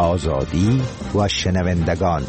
آزادی و شنوندگان.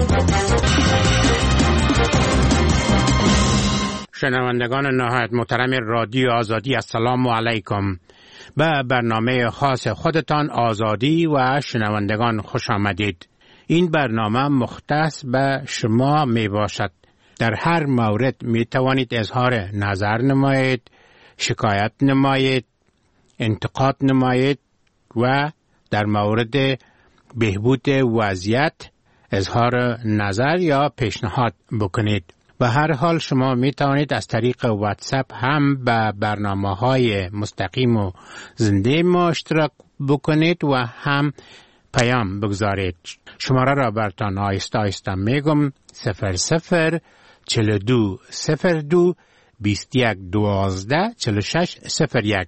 شنوندگان نهایت محترم رادیو آزادی، السلام علیکم. به برنامه خاص خودتان آزادی و شنوندگان خوش آمدید. این برنامه مختص به شما می باشد. در هر مورد می توانید اظهار نظر نمایید، شکایت نمایید، انتقاد نمایید و در مورد بهبود وضعیت اظهار نظر یا پیشنهاد بکنید. به هر حال شما می توانید از طریق واتساپ هم به برنامه‌های مستقیم و زنده ما اشتراک بکنید و هم پیام بگذارید. شماره را براتان آهسته آهسته میگم: 00 42 02 21 12 46 01.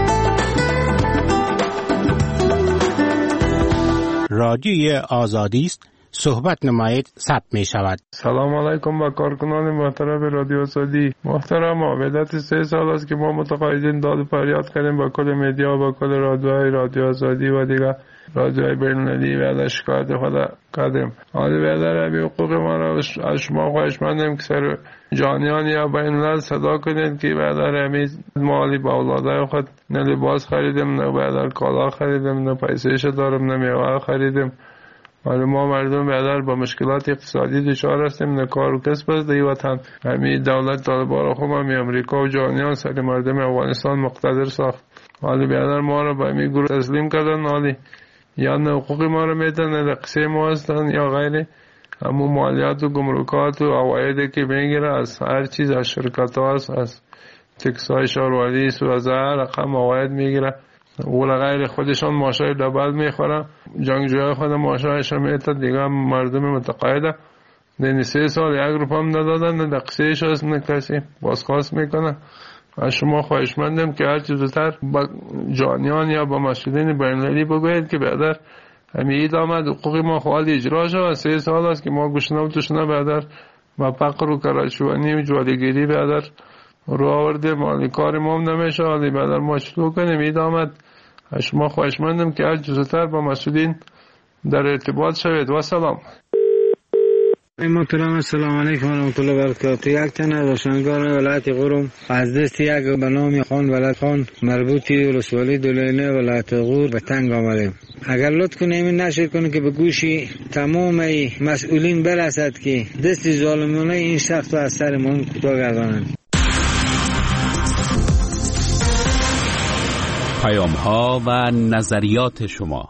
رادیوی آزادی است. صحبت نمایید، ثبت می شود. سلام علیکم با کارکنان محترم رادیو آزادی. محترم، مدت 3 سال است که ما متقاعدین داد و فریاد کردیم با کل مدیا، با کل رادیو آزادی و دیگر رادیوهای بین‌المللی و شکایت خود کردیم. حالی بیادر همین حقوق ما را از شما خواهشمندیم که سر جانیان یا بین‌الملل صدا کنید که بیادر همین مالی با اولادای خود نه لباس خریدیم، نه بیادر کالا خریدیم، نه پیسه‌اش دارم، نه میوه خریدیم. حالا ما مردم بیادر با مشکلات اقتصادی دچار هستیم، نه کار و کسب است در وطن. همین دولت طالبان خوب همین امریکا و جهانیان سر مردم افغانستان مقتدر ساخت. حالا بیادر ما را به همین گروه تسلیم کردن. حالی یا نه حقوق ما را میدن، نه قصه ما هستن یا غیره. همون مالیات و گمرکات و عوایدی که میگیره از هر چیز، از شرکت ها هست، از تکسای شهروردی و از هر رقم عواید میگیره. و غیر خودشان ماشای دبل میخوره، جنگجوهای خود ماشایش رو میتر. دیگه مردم متقاعده دین 3 سال 1 روپیه هم ندادن، نه دقیقش هست، نه کسی بازخواست میکنه. از شما خواهشمندم که هر چیز زودتر با جانیان یا با مسئولین بین‌المللی بگوید که بیادر همین اید آمد حقوق ما خواهد اجرا شد. 3 سال است که ما گشنه و تشنه بیادر و فقر و کرشوانی و جوالگیری بیادر رو آورده. مالی کار ما هم نمیشه. حالی بیادر ما شروع کنیم. اید آمد. از شما خواهشمندم که هر جزتر با مسئولین در ارتباط شوید. و سلام. محترم، السلام علیکم و رحمت الله و برکاته. یک تن از روشنگار ولایت قرم از دست یک به نام خان ولایت خان مربوطی ولسوالی دولینه ولایت غور به تنگ آمدیم. اگر لطف کنیم این نشر کنیم که به گوشی تمام مسئولین برسد که دست ظالمانه این شخص را از سرمان کوتاه گردانند. پیام ها و نظریات شما.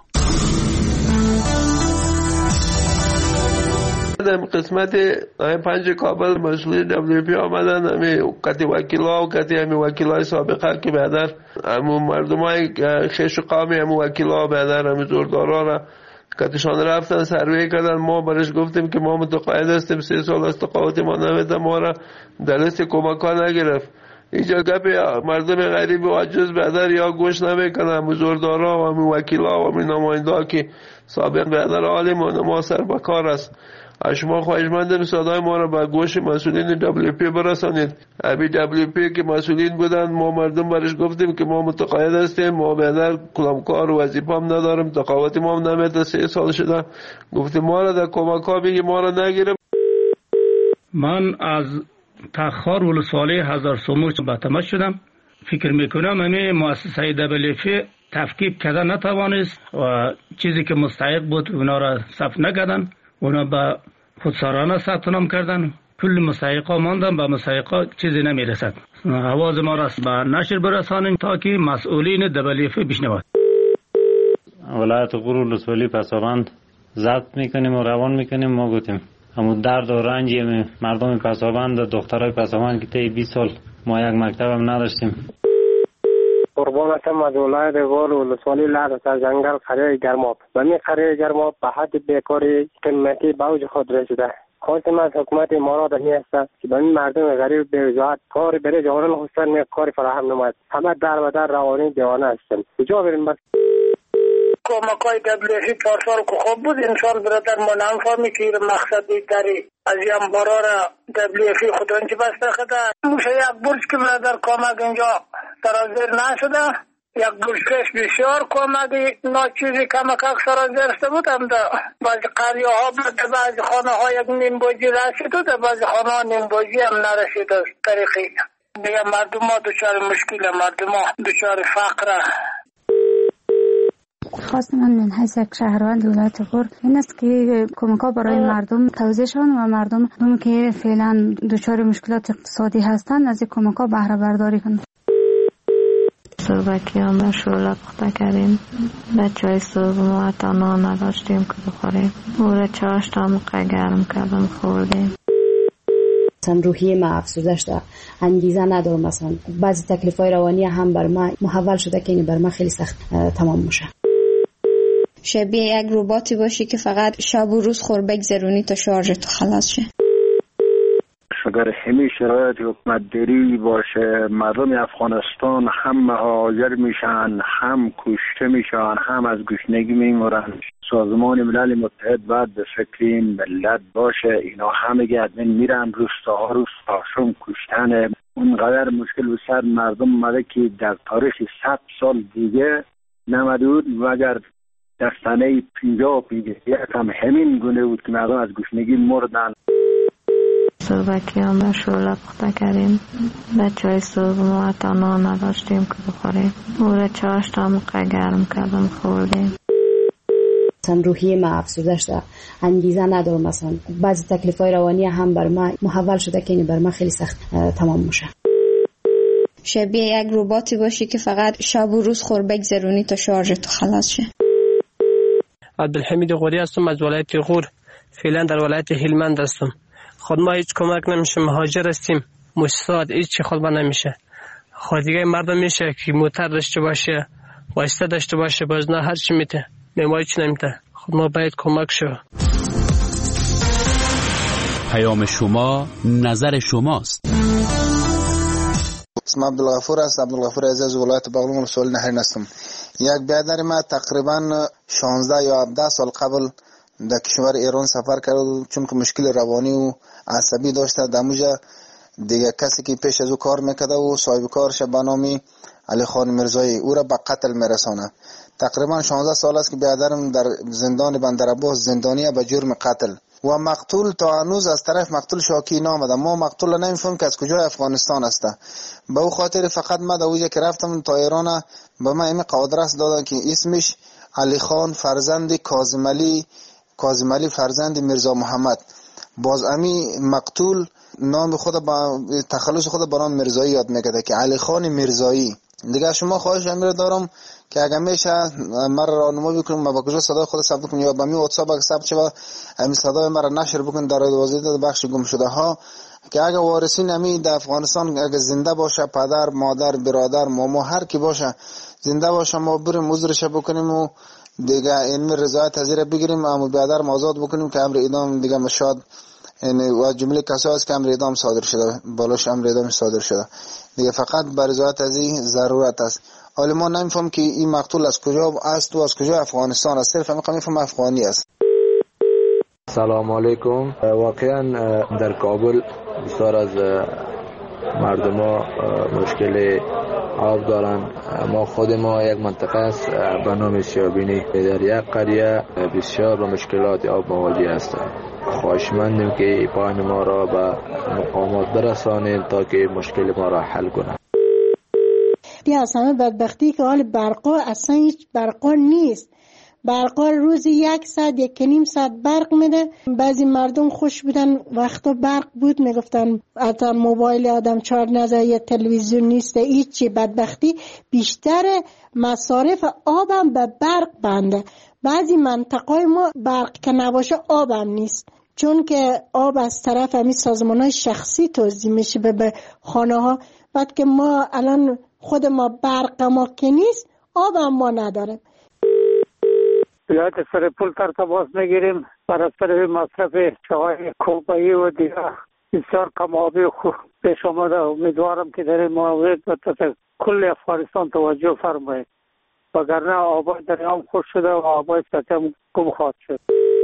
قسمت 5 کابل مسئولین WP آمدن، همین کتی وکیلا و کتی همین وکیلای سابقه که بیادر همون مردم های خیش و قامی همون وکیلا بیادر همین زوردارا را کتشان رفتن سروی کردن. ما برش گفتیم که ما متقاعد هستیم، 3 سال است تقاعد ما نمیده، ما را در لیست کمک ها نگرفت. اینجا گپ مردم غریب و عجز بیادر یا گوش نمیکنن. همون زوردارا و همون وکیلا و همون نماینده که سابق بیادر عالم و ما سر بکار است. از شما خواهشمندم صدای ما را به گوش مسئولین WP برسانید. ابی WP که مسئولین بودن، ما مردم برش گفتیم که ما متقاعد هستیم، ما بیادر کلامکار و وظیفه هم ندارم، تقاعد ما هم نمیده، 3 سال شده. گفتیم ما را در کمک ها بگی، ما را نگیرم. من از تخار ولسوالی هزار سموش به تماس شدم. فکر میکنم همه مؤسسه WP تفکیک کرده نتوانست و چیزی که مستحق بود اونا را ثبت نکردن، اونا به خودسرانه ثبت نام کردن. کل مستحقا ماندن، به مستحقا چیزی نمیرسد. آواز ما را به نشر برسانید تا که مسئولین WP بشنوند. ولایت غور ولسوالی پسابند ضبط میکنیم و روان میکنیم. ما گفتیم همون درد و رنج مردم پسابند، دخترای پسابند که طی 20 سال ما یک مکتب هم نداشتیم. قربان هستم از ولایت غور ولسوالی لعبت از جنگل قریه گرماب. و می قریه گرماب به حد بیکاری قیمتی به اوج خود رسیده. خواستم از حکومت امارات می است که به این مردم غریب به وجاهت کار برای جوانان خودشان می کاری فراهم نماید. همه در و در روانی دیوانه هستند. کجا بریم بس؟ کمکای WP پارسال که خوب بود، انسان برادر ما نمی‌فهمی که مقصد داری از این بارا را WP خودانچه بسته خدا. موشه یک برج که برادر کمک اینجا ترازیر نشده، یک گوشتش بسیار کمک ناچیزی کمک اکثر گرفته بودم. در بعضی قریه ها در بعضی خانه ها یک نیم بوجی رسید و در بعضی خانه ها نیم بوجی هم نرسید. از طریقی دیگه مردم ها دچار مشکل، مردم ها دچار فقر. خواست من من حیث یک شهروند ولایت غور این است که کمک ها برای مردم توزیع شوند و مردم که فعلا دچار مشکلات اقتصادی هستند از این کمک ها بهره برداری کنند. صبحیان به شعله پخته کردیم. بچه‌های صبح ما حتی نان نداشتیم که بخوریم. او چاش تا موقع گرم کردم خوردیم. مثلا روحیه ما افسوده شده، انگیزه ندارم. مثلا بعضی تکلیف‌های روانی هم بر ما محول شده که این بر ما خیلی سخت تمام میشه. شبیه یک رباتی باشی که فقط شب و روز خور بگذرونی تا شارژت خلاص شه. اگر همین شرایط حکومت داری باشه، مردم افغانستان هم مهاجر میشن، هم کشته میشن، هم از گشنگی میمورن. سازمان ملل متحد باید به فکر این ملت باشه. اینا همه ادمین میرن روستاها روستاشون کشتن. اونقدر مشکل به سر مردم اومده که در تاریخ 100 سال دیگه نمدود و اگر در سنه 50 هم همین گونه بود که مردم از گشنگی مردن. صبحیان به شعله پخته کردیم. بچه‌های صبح ما حتی نان نداشتیم که بخوریم. او چاش تا موقع گرم کردم خوردیم. مثلا روحیه ما افسوده شده، انگیزه ندارم. مثلا بعضی تکلیف‌های روانی هم بر ما محول شده که این بر ما خیلی سخت تمام میشه. شبیه یک رباتی باشی که فقط شب و روز خور بگذرونی تا شارژت خلاص شه. عبدالحمید غوری هستم از ولایت غور. فعلا در ولایت هلمند هستم. خود ما هیچ کمک نمیشه، مهاجر هستیم. مؤسسات هیچ چی خود ما نمیشه. خود دیگه مردم میشه که موتر داشته باشه، واسطه داشته باشه، باز نه هر چی میته. ما هیچ نمیته. خود ما باید کمک شو. پیام شما نظر شماست. اسم عبدالغفور است. عبدالغفور عزیز ولایت بغلان ولسوالی نهرین هستم. یک برادر ما تقریبا 16 یا 17 سال قبل در کشور ایران سفر کرد، چون که مشکل روانی و عصبی داشته. دموجه دیگه کسی که پیش از او کار میکرده و صاحب کارش به نام علی خان میرزایی او را به قتل میرسانه. تقریبا 16 سال است که برادرم در زندان بندرعباس زندانی به جرم قتل و مقتول تا هنوز از طرف مقتول شاکی نامده. ما مقتول نمیفهم که از کجای افغانستان است. به او خاطر فقط ما در اوجه که رفتم تا ایران به ما این قادرست دادن که اسمش علی خان فرزند کاظم علی فرزند میرزا محمد. باز امی مقتول نام خود با تخلص خود با نام میرزایی یاد میکرده که علی خان میرزایی. دیگه شما خواهش امیر دارم که اگر میشه مرا راهنمایی بکنم ما با کجا صدای خود ثبت کنم یا با می واتساپ اگه ثبت شه همین صدای مرا نشر بکن در وزارت بخش گم شده ها، که اگه وارثین امی در افغانستان اگه زنده باشه، پدر مادر برادر ماما هر کی باشه زنده باشه، ما بریم عذرش بکنیم و دیگه این رضایت از زیر بگیریم، اما برادر آزاد بکنیم که امر اعدام دیگه مشاد یعنی و جمله کسایی است که امر اعدام صادر شده، بالاش امر اعدام صادر شده دیگه، فقط بر رضایت از این ضرورت است. حالا ما نمیفهم که این مقتول از کجا است و از کجا افغانستان است، صرف میفهم افغانی است. سلام علیکم. واقعا در کابل بسیار از مردم ها مشکل آب دارن. ما خود ما یک منطقه است به نام سیابینی، در یک قریه بسیار با مشکلات آب مواجه هستند. خواهشمندیم که پایان ما را به مقامات برسانید تا که مشکل ما را حل کنند. بیا از همه بدبختی که حال برقا اصلا هیچ برقا نیست. برقا روزی 1 ساعت 1.5 ساعت برق میده. بعضی مردم خوش بودن وقتا برق بود میگفتن حتی موبایل آدم چارج نزده یا تلویزیون نیست. هیچی بدبختی بیشتر مصارف آبم به برق بنده. بعضی منطقه ما برق که نباشه آبم نیست، چون که آب از طرف همین سازمان‌های شخصی توزیع میشه به خانه ها. بعد که ما الان خود ما برق ما که نیست، آب هم ما نداریم. ولایت سرپل تماس میگیریم برای طرف مصرف چای کوبایی و دیگه بسیار کم آبی خوب پیش آمده. امیدوارم که در این مورد کل افغانستان توجه فرمایید، وگرنه آبای دریام خوش شده و آبای سطح گم خواهد شد.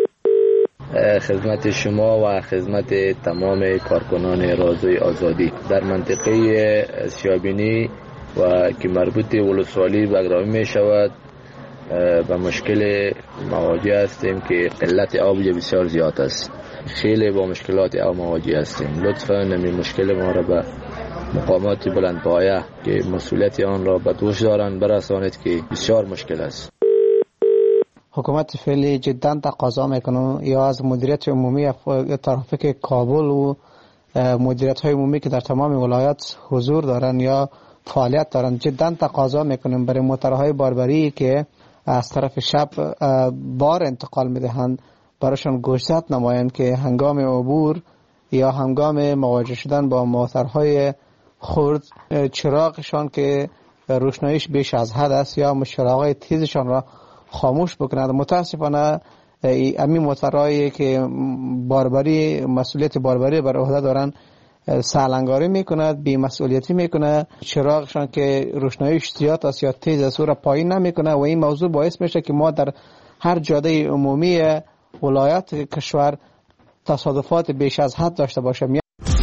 خدمت شما و خدمت تمام کارکنان رادیوی آزادی. در منطقه سیابینی و که مربوط ولسوالی بگرامی می شود به مشکل مواجه هستیم که قلت آب بسیار زیاد است. خیلی با مشکلات آب مواجه هستیم. لطفاً نمی مشکل ما را به مقامات بلندپایه که مسئولیت آن را به دوش دارند برسانید که بسیار مشکل است. حکومت فعلی جدا تقاضا میکنه یا از مدیریت عمومی ترافیک کابل و مدیریت های عمومی که در تمام ولایات حضور دارن یا فعالیت دارن، جدا تقاضا میکنیم برای موترهای باربری که از طرف شب بار انتقال میدهند براشون گوشزد نمایند که هنگام عبور یا هنگام مواجه شدن با موترهای خرد چراغشان که روشناییش بیش از حد است یا چراغهای تیزشان را خاموش بکنند. متاسفانه همین موترهایی که باربری مسئولیت باربری بر عهده دارن سالنگاری میکند، بی مسئولیتی میکنه، چراغشان که روشناییش زیاد است یا تیز است او را پایین نمیکنه و این موضوع باعث میشه که ما در هر جاده عمومی ولایت کشور تصادفات بیش از حد داشته باشیم.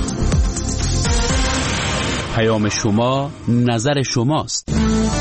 پیام شما نظر شماست.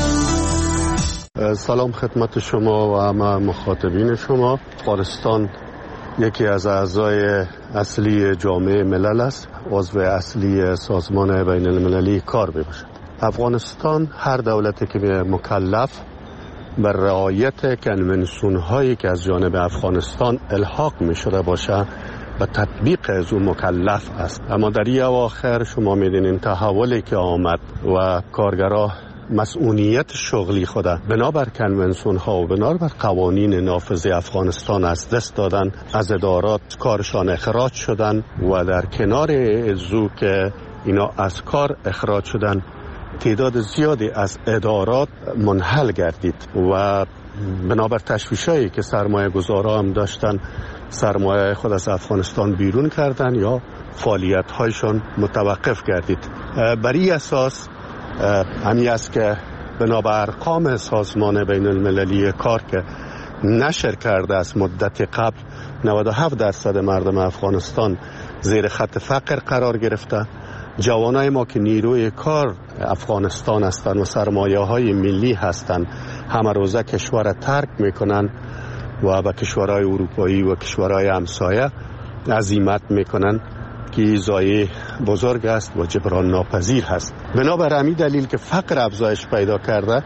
سلام خدمت شما و همه مخاطبین شما. افغانستان یکی از اعضای اصلی جامعه ملل است، عضو اصلی سازمان بین المللی کار میباشد. افغانستان هر دولتی که مکلف بر رعایت کنونسیون هایی که از جانب افغانستان الحاق می شده باشه به تطبیق از اون مکلف است. اما در این اواخر شما میدونین تحولی که آمد و کارگرها مسئولیت شغلی خود بنابر کنونسیون ها و بنابر قوانین نافذ افغانستان از دست دادن، از ادارات کارشان اخراج شدن و در کنار ازو که اینا از کار اخراج شدن تعداد زیادی از ادارات منحل گردید و بنابر تشویشایی که سرمایه گذارا هم داشتن سرمایه خود از افغانستان بیرون کردن یا فعالیت هایشان متوقف گردید. بر این اساس همی است که بنابر ارقام سازمان بین المللی کار که نشر کرده از مدت قبل 97% مردم افغانستان زیر خط فقر قرار گرفته. جوانای ما که نیروی کار افغانستان هستند و سرمایه های ملی هستند همه روزه کشور ترک میکنن و به کشورهای اروپایی و کشورهای همسایه عزیمت میکنن که ضایعه بزرگ است و جبران ناپذیر هست. بنابر همین دلیل که فقر افزایش پیدا کرده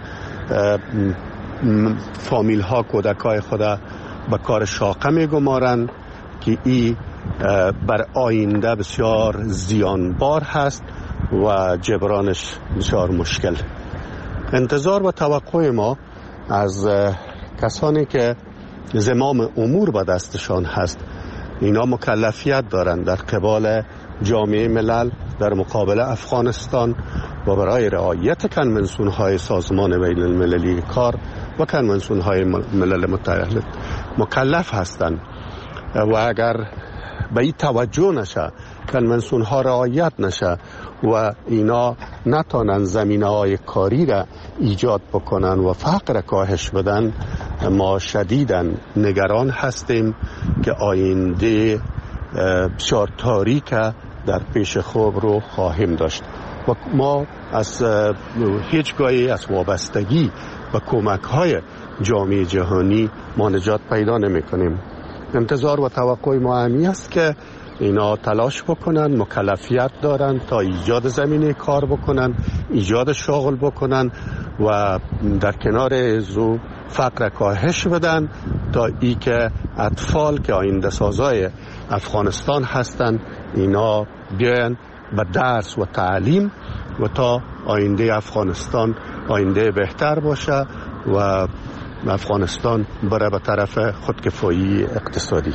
فامیل ها کودکای خود به کار شاقه میگمارن که این بر آینده بسیار زیانبار هست و جبرانش بسیار مشکل. انتظار و توقع ما از کسانی که زمام امور به دستشان هست اینا مکلفیت دارند در قبال جامعه ملل در مقابل افغانستان و برای رعایت کنونسیون های سازمان بین المللی کار و کنونسیون های ملل متحد مکلف هستند و اگر به این توجه نشه، کنونسیون ها رعایت نشه و اینا نتانن زمینه های کاری را ایجاد بکنن و فقر کاهش بدن، ما شدیداً نگران هستیم که آینده بسیار تاریک در پیش خود رو خواهیم داشت و ما از هیچگاهی از وابستگی و کمک های جامعه جهانی ما نجات پیدا نمی کنیم. انتظار و توقع ما همی است که اینا تلاش بکنن، مکلفیت دارن تا ایجاد زمینه کار بکنن، ایجاد شغل بکنن و در کنار ازو فقر کاهش بدن تا ای که اطفال که آینده سازای افغانستان هستن اینا بیان به درس و تعلیم و تا آینده افغانستان آینده بهتر باشه و افغانستان بره به طرف خودکفایی اقتصادی.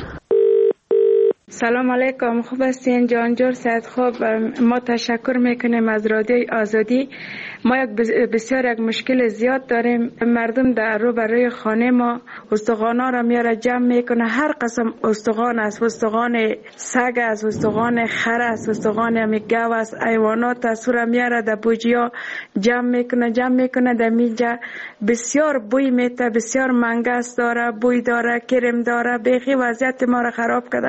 سلام علیکم، خوب هستین؟ جانجور سید خوب. ما تشکر میکنیم از رادیوی آزادی. ما بسیار یک مشکل زیاد داریم. مردم در رو برای خانه ما استخوانا را میاره جمع میکنه. هر قسم استخوان است، استخوان سگ است، استخوان خر است، استخوان گاو است، حیوانات است، را میاره در بوجیا جمع میکنه در میجا. بسیار بوی میته، بسیار منگس داره، بوی داره، کرم داره، بیخی وضعیت ما را خراب کرده.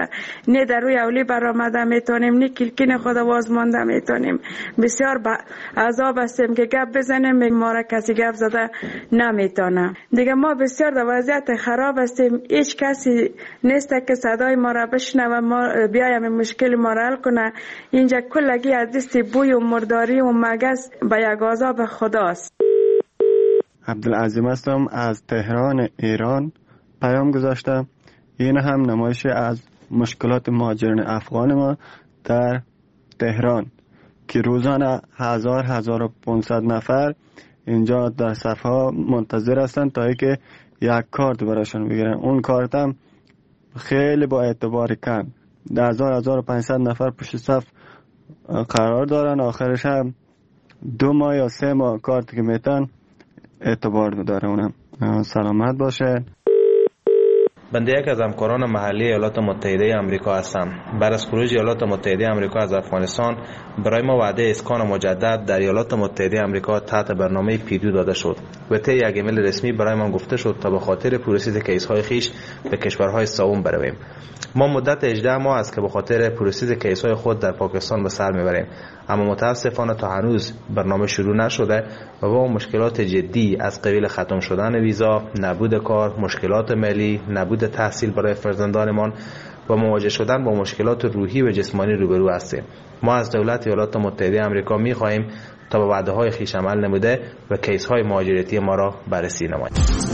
نه در روی اولی برآمده میتونیم، نه کلکین خود وازمانده میتونیم. بسیار عذاب هستیم که گپ بزنیم، ما را کسی گپ زده نمیتونه. دیگه ما بسیار در وضعیت خراب هستیم، هیچ کسی نیست که صدای ما را بشنوه و ما بیایم مشکل ما را حل کنه. اینجا کلگی از دست بوی و مرداری و مگس به یک عذاب خداست. عبدالعظیم هستم از تهران ایران پیام گذاشتم. این هم نمایش از مشکلات مهاجرین افغان ما در تهران که روزانه 1500 نفر اینجا در صفها منتظر هستند تا اینکه یک کارت براشون بگیرن. اون کارت هم خیلی با اعتبار کم 1500 نفر پشت صف قرار دارن، آخرش هم 2 ماه یا 3 ماه کارت که میتن اعتبار داره. اونم سلامت باشه. بنده یک از همکاران محلی ایالات متحده آمریکا هستم. بعد از خروج ایالات متحده آمریکا از افغانستان برای ما وعده اسکان مجدد در ایالات متحده آمریکا تحت برنامه پیدو داده شد و طی یک ایمیل رسمی برای ما گفته شد تا به خاطر پروسس کیس‌های خیش به کشورهای سوم برویم. ما مدت 18 ماه است که به خاطر پروسس کیس‌های خود در پاکستان به سر میبریم، اما متاسفانه تا هنوز برنامه شروع نشده و با مشکلات جدی از قبیل ختم شدن ویزا، نبود کار، مشکلات مالی، نبود تحصیل برای فرزندانمان و مواجه شدن با مشکلات روحی و جسمانی روبرو هستیم. ما از دولت ایالات متحده آمریکا می‌خواهیم تا به وعده‌های خویش عمل نموده و کیس‌های مهاجرتی ما را بررسی نماید.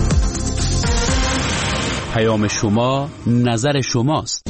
پیام شما نظر شماست.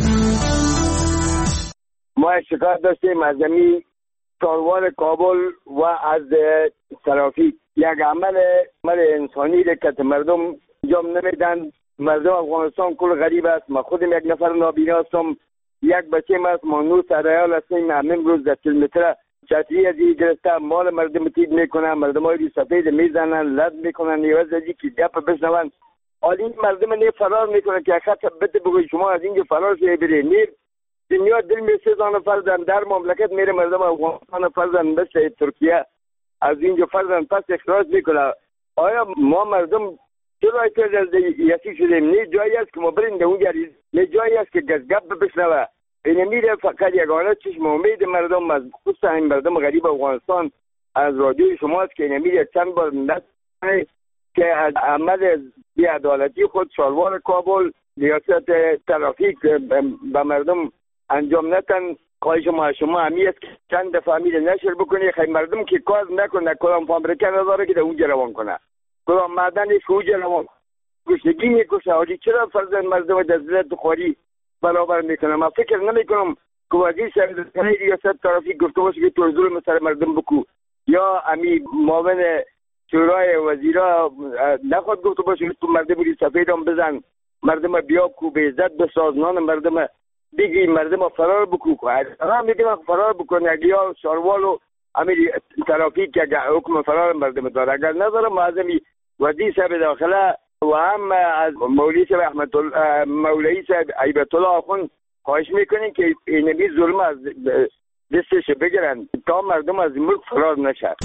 ما شکایت داشتیم از کاروان کابل و از ترافیک. یک عمل انسانی که مردم انجام نمیدن. مردم افغانستان کل غریب است. ما خودم یک نفر نابینا هستم، یک بچه است، ما 9 سرایال هستیم. همین روز 10 کیلومتر چتری از این گرفته مال مردم تید میکنن، مردم های سفید میزنن، لد میکنن، یواز از این که گپ بشنون. این مردم نه فرار میکنن که خط بده بگوی شما از اینجا فرار شده برید. نیر دنیا دل می سیزان فرزن در مملکت میره، مردم افغانستان فرزن مثل ترکیه از اینجا فرزن پس اخراج میکنه. آیا ما مردم چرا یکی شدیم؟ نه جایی است که ما بریم در اونجا، نه جایی است که گپ بشنوه. این میره فقط یگانه چشم امید مردم از خصوصا این مردم غریب افغانستان از رادیوی شماست که این میره چند بار نکنه که از عمل بی‌عدالتی خود شالوار کابل ریاست ترافیک به مردم انجام نتن. خواهش ما شما همی است که چند دفعه میره نشر بکنی خیلی مردم که کار نکنه، کدام فابریکه نداره که در اونجا روان کنه، کدام معدنش اونجا روان گشنگی میکشه. حالی چرا فرزند مردم در ذلت خواری برابر میکنه؟ من فکر نمیکنم که وزیر صاحب ریاست ترافیک گفته باشه که تو ظلم سر مردم بکو، یا امی معاون شورای وزیرا نخواد گفته باشه تو مردم ری سفید هم بزن، مردم بیا کو به عزت بساز، نان مردم بگی، مردم فرار بکو. هم میگه فرار بکنه اگه یا شاروال و امیر ترافیک که حکم فرار مردم داره، اگر نداره معظمی وزیر صاحب داخله و هم از مولوی صاحب احمد الله مولوی صاحب عیبت الله آخوند خواهش میکنین که این ظلم از دستش بگیرن تا مردم از ملک فرار نشه.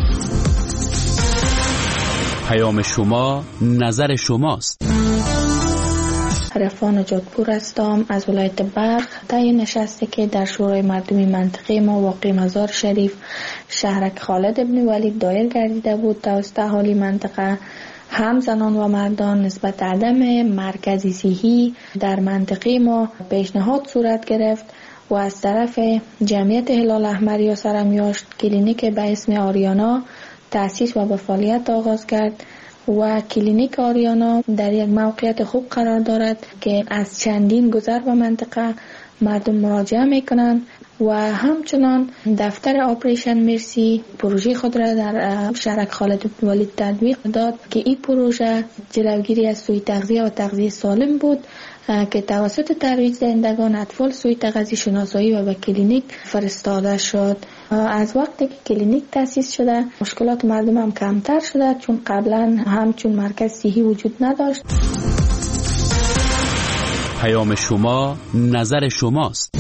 پیام شما نظر شماست. عرفان جادپور هستم از ولایت بلخ. طی نشستی که در شورای مردمی منطقه ما واقع مزار شریف شهرک خالد ابن ولید دایر گردیده بود توسط اهالی منطقه، هم زنان و مردان نسبت عدم مرکزی صحی در منطقه ما پیشنهاد صورت گرفت و از طرف جمعیت هلال احمر یا سرمیاشت کلینیک به اسم آریانا تأسیس و به فعالیت آغاز کرد و کلینیک آریانا در یک موقعیت خوب قرار دارد که از چندین گذر و منطقه مردم مراجعه میکنند و همچنان دفتر آپریشن مرسی پروژه خود را در شهرک خالد بن ولید تطبیق داد که این پروژه جلوگیری از سوء تغذیه و تغذیه سالم بود که توسط ترویج دهندگان اطفال سوء تغذیه شناسایی و به کلینیک فرستاده شد. از وقتی که کلینیک تأسیس شده مشکلات مردم هم کمتر شده، چون قبلا همچون مرکز صحی وجود نداشت. پیام شما نظر شماست.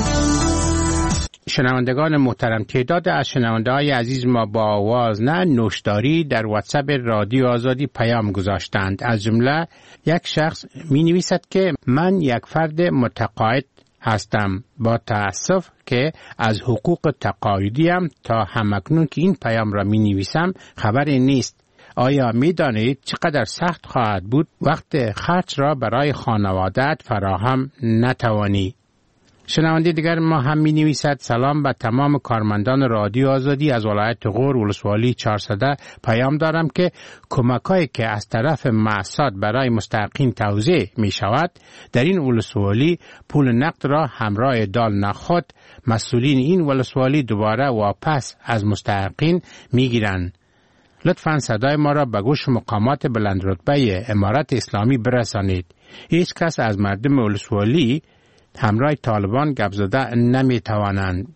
شنوندگان محترم، تعداد از شنونده‌های عزیز ما با آواز نه نوشداری در واتساپ رادیو آزادی پیام گذاشتند. از جمله یک شخص می نویسد که من یک فرد متقاعد هستم. با تأسف که از حقوق تقاعدی هم تا همکنون که این پیام را می نویسم خبری نیست. آیا می دانید چقدر سخت خواهد بود وقت خرج را برای خانواده‌ات فراهم نتوانی؟ شنونده دیگر ما هم می نویسد: سلام به تمام کارمندان رادیو آزادی از ولایت غور ولسوالی 400. پیام دارم که کمک‌هایی که از طرف مؤسسات برای مستحقین توزیع می شود در این ولسوالی پول نقد را همراه دال نخود مسئولین این ولسوالی دوباره واپس از مستحقین می گیرند. لطفاً صدای ما را به گوش مقامات بلند رتبه امارت اسلامی برسانید. هیچ کس از مردم ولسوالی همراه طالبان گپ زده نمی توانند.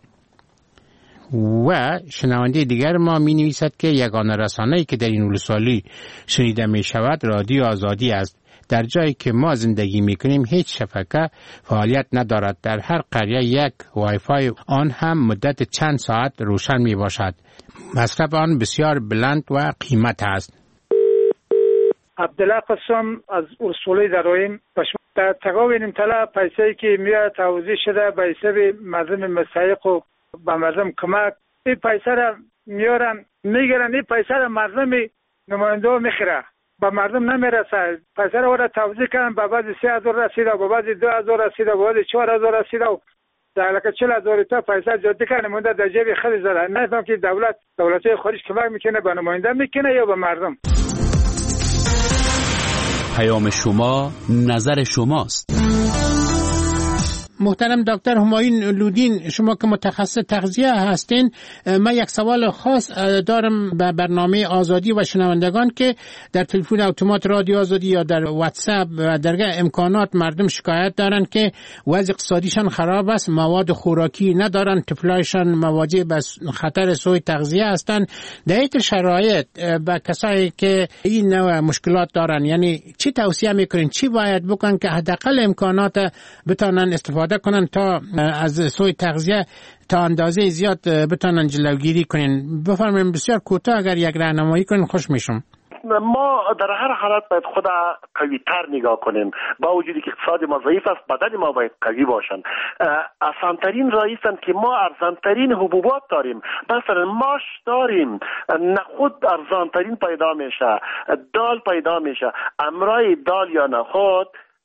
و شنونده دیگر ما می نویسد که یگانه رسانه‌ای که در این ولسوالی شنیده می شود رادیو آزادی است. در جایی که ما زندگی می کنیم هیچ شبکه فعالیت ندارد. در هر قریه یک وایفای آن هم مدت چند ساعت روشن می باشد. مصرف آن بسیار بلند و قیمت است. عبدالله قسم از ولسوالی درایم در تقاوین طلا پیسه‌ای که میاد توزیع شده به حساب مردم مستحق و به مردم کمک، این پیسه را میارن میگیرن، این پیسه را مردم نماینده میخره، به مردم نمیرسه. پیسه را توزیع کردن، به بعضی 3000 رسیده، به بعضی 2000 رسیده، به بعضی 4000 رسیده و در لکه 40000 تا پیسه جدی کنه مونده در جیب خیلی زده. نفهم که دولت خارج کمک میکنه به نماینده میکنه یا به مردم. پیام شما نظر شماست. محترم دکتر همایون لودین، شما که متخصص تغذیه هستین، من یک سوال خاص دارم به برنامه آزادی و شنوندگان که در تلفن اتومات رادیو آزادی یا در واتساپ و درگاه امکانات مردم شکایت دارن که وضع اقتصادیشان خراب است، مواد خوراکی ندارن، طفلایشان مواجه به خطر سوء تغذیه هستند. در این شرایط به کسایی که این نوع مشکلات دارن، یعنی چی توصیه میکنین، چی باید بکنن که حداقل امکانات بتونن استفاده کنن تا از سوء تغذیه تا اندازه زیاد بتونن جلوگیری کنین؟ بفرمایید بسیار کوتاه اگر یک راهنمایی کنین خوش میشم. ما در هر حالت باید خود قوی تر نگاه کنیم. با وجودی که اقتصاد ما ضعیف است، بدن ما باید قوی باشن. آسانترین راه است که ما ارزانترین حبوبات داریم. مثلا ماش داریم، نخود ارزانترین پیدا میشه، دال پیدا میشه. امرای دال یا نخود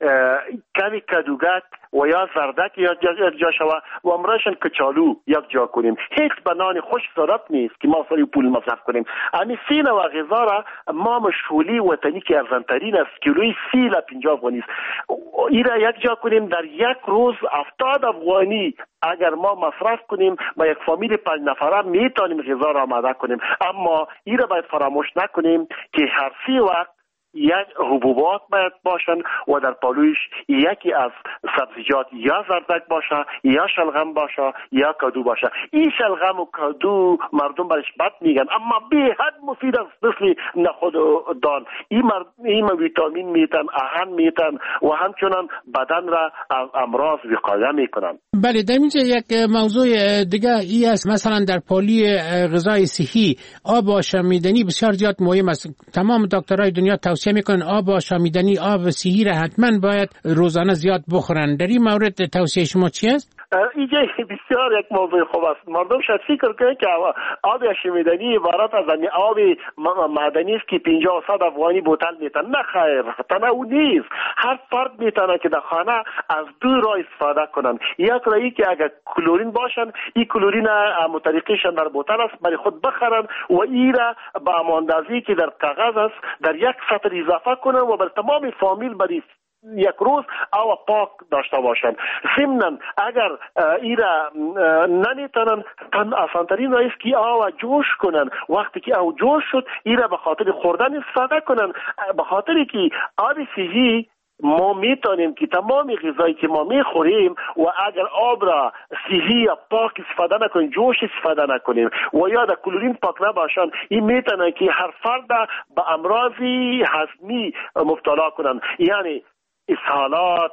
کمی کدوگک و یا زردک یک جا شود و امرایشان کچالو یک جا کنیم. هیچ بنان خوش ضرورت نیست که ما سری پول مصرف کنیم. امی سینه و غذا را ما مشغولی وطنی که ارزانترین است، کیلوی 30 تا 50 افغانی است. این را یک جا کنیم، در یک روز 70 افغانی اگر ما مصرف کنیم با یک فامیل 5 نفره میتونیم غذا را آماده کنیم. اما این را باید فراموش نکنیم که هر 30 وقت یک حبوبات باید باشن و در پالویش یکی از سبزیجات یا زردک باشه یا شلغم باشه یا کدو باشه. این شلغم و کدو مردم برش بد میگن اما به حد مفید است، مثل نخود و دال. این ویتامین میتن، آهن میتن و همچنان بدن را از امراض وقایه میکنن. بله، در اینجا یک موضوع دیگه ای است، مثلا در پالی غذای صحی آب آشامیدنی بسیار زیاد مهم است. تمام دکترای دنیا توصیه میکنن آب آشامیدنی، آب صحی را حتما باید روزانه زیاد بخورن. در این مورد توصیه شما چی است؟ اینجا بسیار یک موضوع خوب است. مردم شاید فکر کنند که آب آشامیدنی عبارت از آب معدنی است که 50 و 100 افغانی بوتل میتن. نه خیر، تنها او نیست. هر فرد میتونه که در خانه از 2 راه استفاده کنن. یک راهی که اگر کلورین باشن، این کلورین متریقیشان در بوتل است برای خود بخرن و این را با اماندازی که در کاغذ است در یک سطر اضافه کنن و بر تمام فامیل برای یک روز آب پاک داشته باشن. ضمناً اگر ایرا نمیتونن، آسانترین راه است که آب جوش کنن. وقتی که آب جوش شد ایرا به خاطر خوردن استفاده کنن، به خاطری که آب صحی ما میتونیم که تمام غذایی که ما میخوریم و اگر آب را صحی یا پاک استفاده نکنیم، جوش استفاده نکنیم و یا در کلورین پاک نباشن، این میتونه که هر فرد به امراضی هضمی مبتلا کنن، یعنی اسهالات،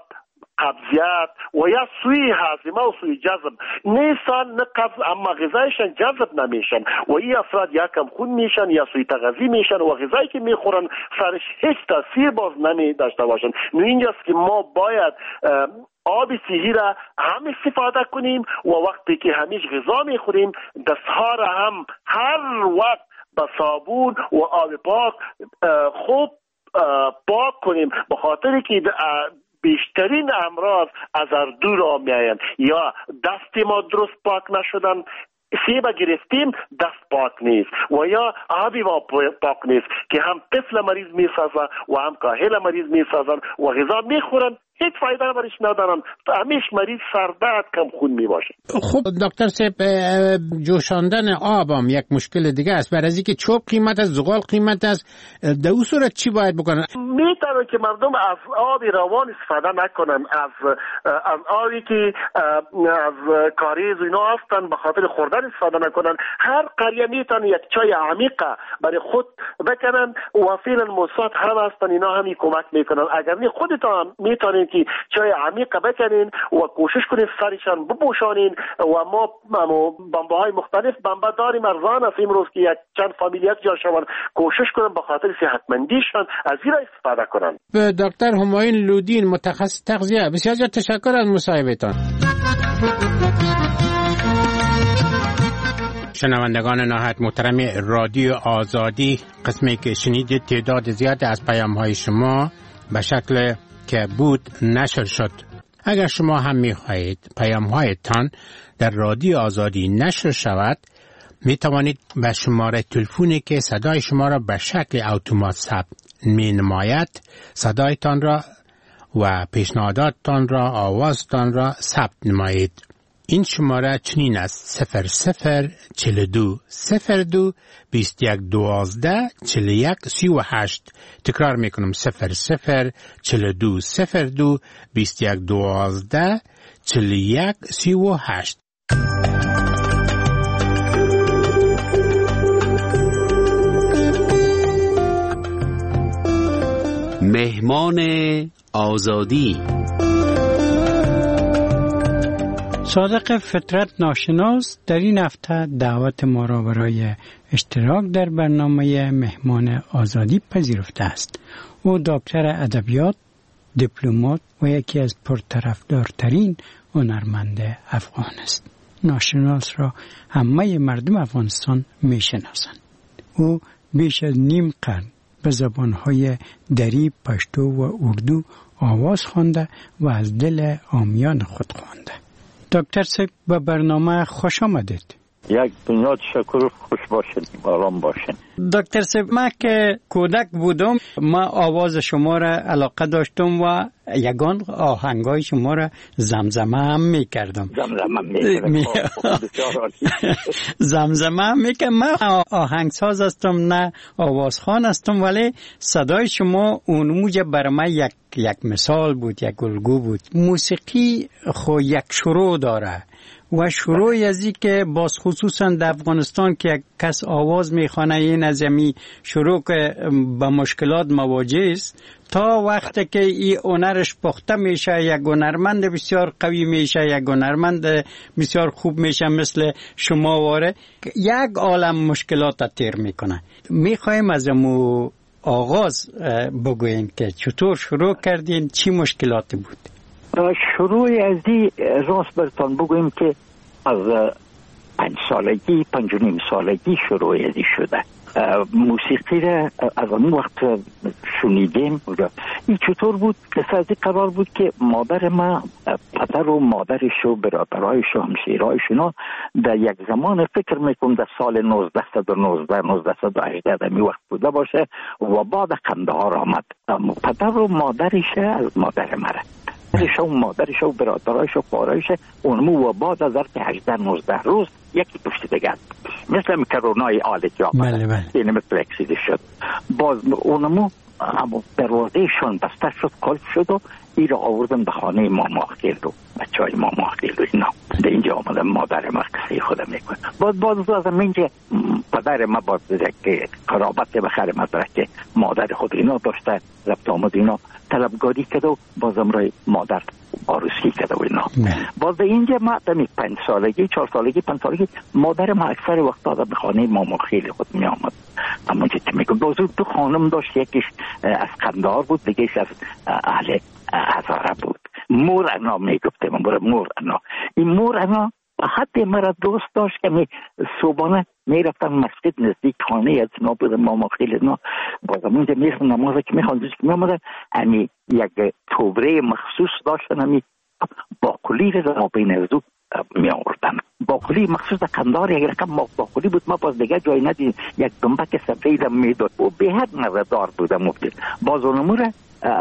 قبضیت و یا سوی هاضمه و سوی جذب. نیستان نه قبض اما غذایشان جذب نمیشن و این افراد یا کم خون میشن یا سوی تغذیه میشن و غذایی که میخورن سرش هیچ تاثیر باز نمی داشته باشن. اینجاست که ما باید آب صحی را هم استفاده کنیم و وقتی که همیشه غذا میخوریم دستها را هم هر وقت با صابون و آب پاک خوب پاک کنیم، به خاطر که بیشترین امراض از دور میآیند. یا دست ما درست پاک نشدن، سیب گرفتیم دست پاک نیست و یا آبی ما پاک نیست که هم طفل مریض میسازن و هم کاهل مریض میسازن و غذا میخورن هیچ فایده برش ندارن، همیشه مریض سردرد کم خون میباشه. خب دکتر صاحب، جوشاندن آب هم یک مشکل دیگه است. برای اینکه چوب قیمت است، زغال قیمت است، در اون صورت چی باید بکنن؟ میتونه که مردم از آب روان استفاده نکنن، از آبی که از کاریز و اینا هستن به خاطر خوردن استفاده نکنن. هر قریه میتونه یک چای عمیق برای خود بکنن و فعلا موساد هم هستن، اینا هم کمک میکنن. اگر نه خودتان میتونین که چای عمیق بکنین و کوشش کنین سرشان بپوشانین و ما بمبه های مختلف بمبه داریم ارزان است امروز که یک چند فامیل یک جا شون، کوشش کنن به خاطر صحتمندیشان از این استفاده کنن. دکتر همایون لودین، متخصص تغذیه، بسیار تشکر از مصاحبهتان. شنوندگان نهایت محترم رادیو آزادی، قسمی که شنیدید تعداد زیاد از پیام‌های شما به شکل که بود نشر شد. اگر شما هم می‌خواهید پیام‌هایتان در رادیو آزادی نشر شود، می توانید به شماره تلفنی که صدای شما را به شکل اتومات ثبت می نماید صدایتان را و پیشنهاداتتان را، آوازتان را ثبت نمایید. این شماره چنین است: 0042 02 21 12 41 38. تکرار میکنم: 0042 02 21 12 41 38. مهمان آزادی. صادق فطرت ناشناس در این هفته دعوت ما را برای اشتراک در برنامه مهمان آزادی پذیرفته است. او دکتر ادبیات، دیپلمات و یکی از پرطرفدارترین هنرمند افغان است. ناشناس را همه مردم افغانستان می شناسند. او بیش از نیم قرن به زبانهای دری، پشتو و اردو آواز خوانده و از دل عامیان خود خوانده. دکتر صاحب به برنامه خوش آمدید. یک دنیا تشکر، خوش باشید، آرام باشید. دکتر صاحب، ما که کودک بودم ما آواز شما را علاقه داشتم و یگان آهنگای شما را زمزمه هم میکردم. زمزمه هم میکردم. من آهنگساز هستم نه آوازخوان هستم، ولی صدای شما اون موجه برای من یک مثال بود، یک الگو بود. موسیقی خو یک شروع داره و شروع ازی که باز خصوصا در افغانستان که یک کس آواز میخوانه این از یمی شروع که با مشکلات مواجه است تا وقتی که این هنرش پخته میشه، یک هنرمند بسیار قوی میشه، یک هنرمند بسیار خوب میشه مثل شما واره، یک عالم مشکلات تیر میکنه. میخوایم از امو آغاز بگوین که چطور شروع کردین، چی مشکلاتی بود؟ شروع از این راست برتان بگویم که از 5 سالگی 5.5 سالگی شروع از این شده. موسیقی را از اون وقت شنیدیم. این چطور بود؟ قصه از این قرار بود که مادر ما، پدر و مادرش و برادرایش و همسایه‌هایشون در یک زمان فکر میکنم در سال 1918 در می وقت بوده باشه و بعد قندهار آمد. پدر و مادرش از مادر مره، مادرش و برادرایش و خواهرایش اونمو و بعد از 18-19 روز یکی پشت دیگر مثل کرونای آلتی آمده، این مثل اکسیده شد. باز اونمو دروازهشون بسته شد، کلف شد و ای را آوردن به خانه ماما خیل رو، بچه های ماما خیل رو اینا در اینجا آمدن. مادر ما قصه خودم میکنه. باز از اینجا پدر ما باز که قرابت بخیر مدرک مادر خود اینا داشته، رفت آمد اینا طلبگاری کرده و بازم رای مادر عروسی کرده و اینا. باز اینجا ما دمی 5 سالگی 4 سالگی 5 سالگی مادر ما اکثر وقت آده به خانه ماما خیل خود می آمد. اما چه میگم باز 2 خانم داشت، یکیش از قندهار بود، دیگهش از اهل هزاره بود. مور انا میگفتم مور انا. این مور انا حتی مرا دوست داشت که صبحانه میرفتم مسجد نزدیک خانه از ما بود، ما خیلی نا بازم اونجا میرفتم نماز که میخواندم که میامدن امی یک توبره مخصوص داشتن، امی باقلی را بین از او می آوردن. باقلی مخصوص قندار یک رقم باقلی بود، ما باز دیگه جای ندید، یک دنبک سفید میداد و به حد مزه‌دار بود. باز اونمو را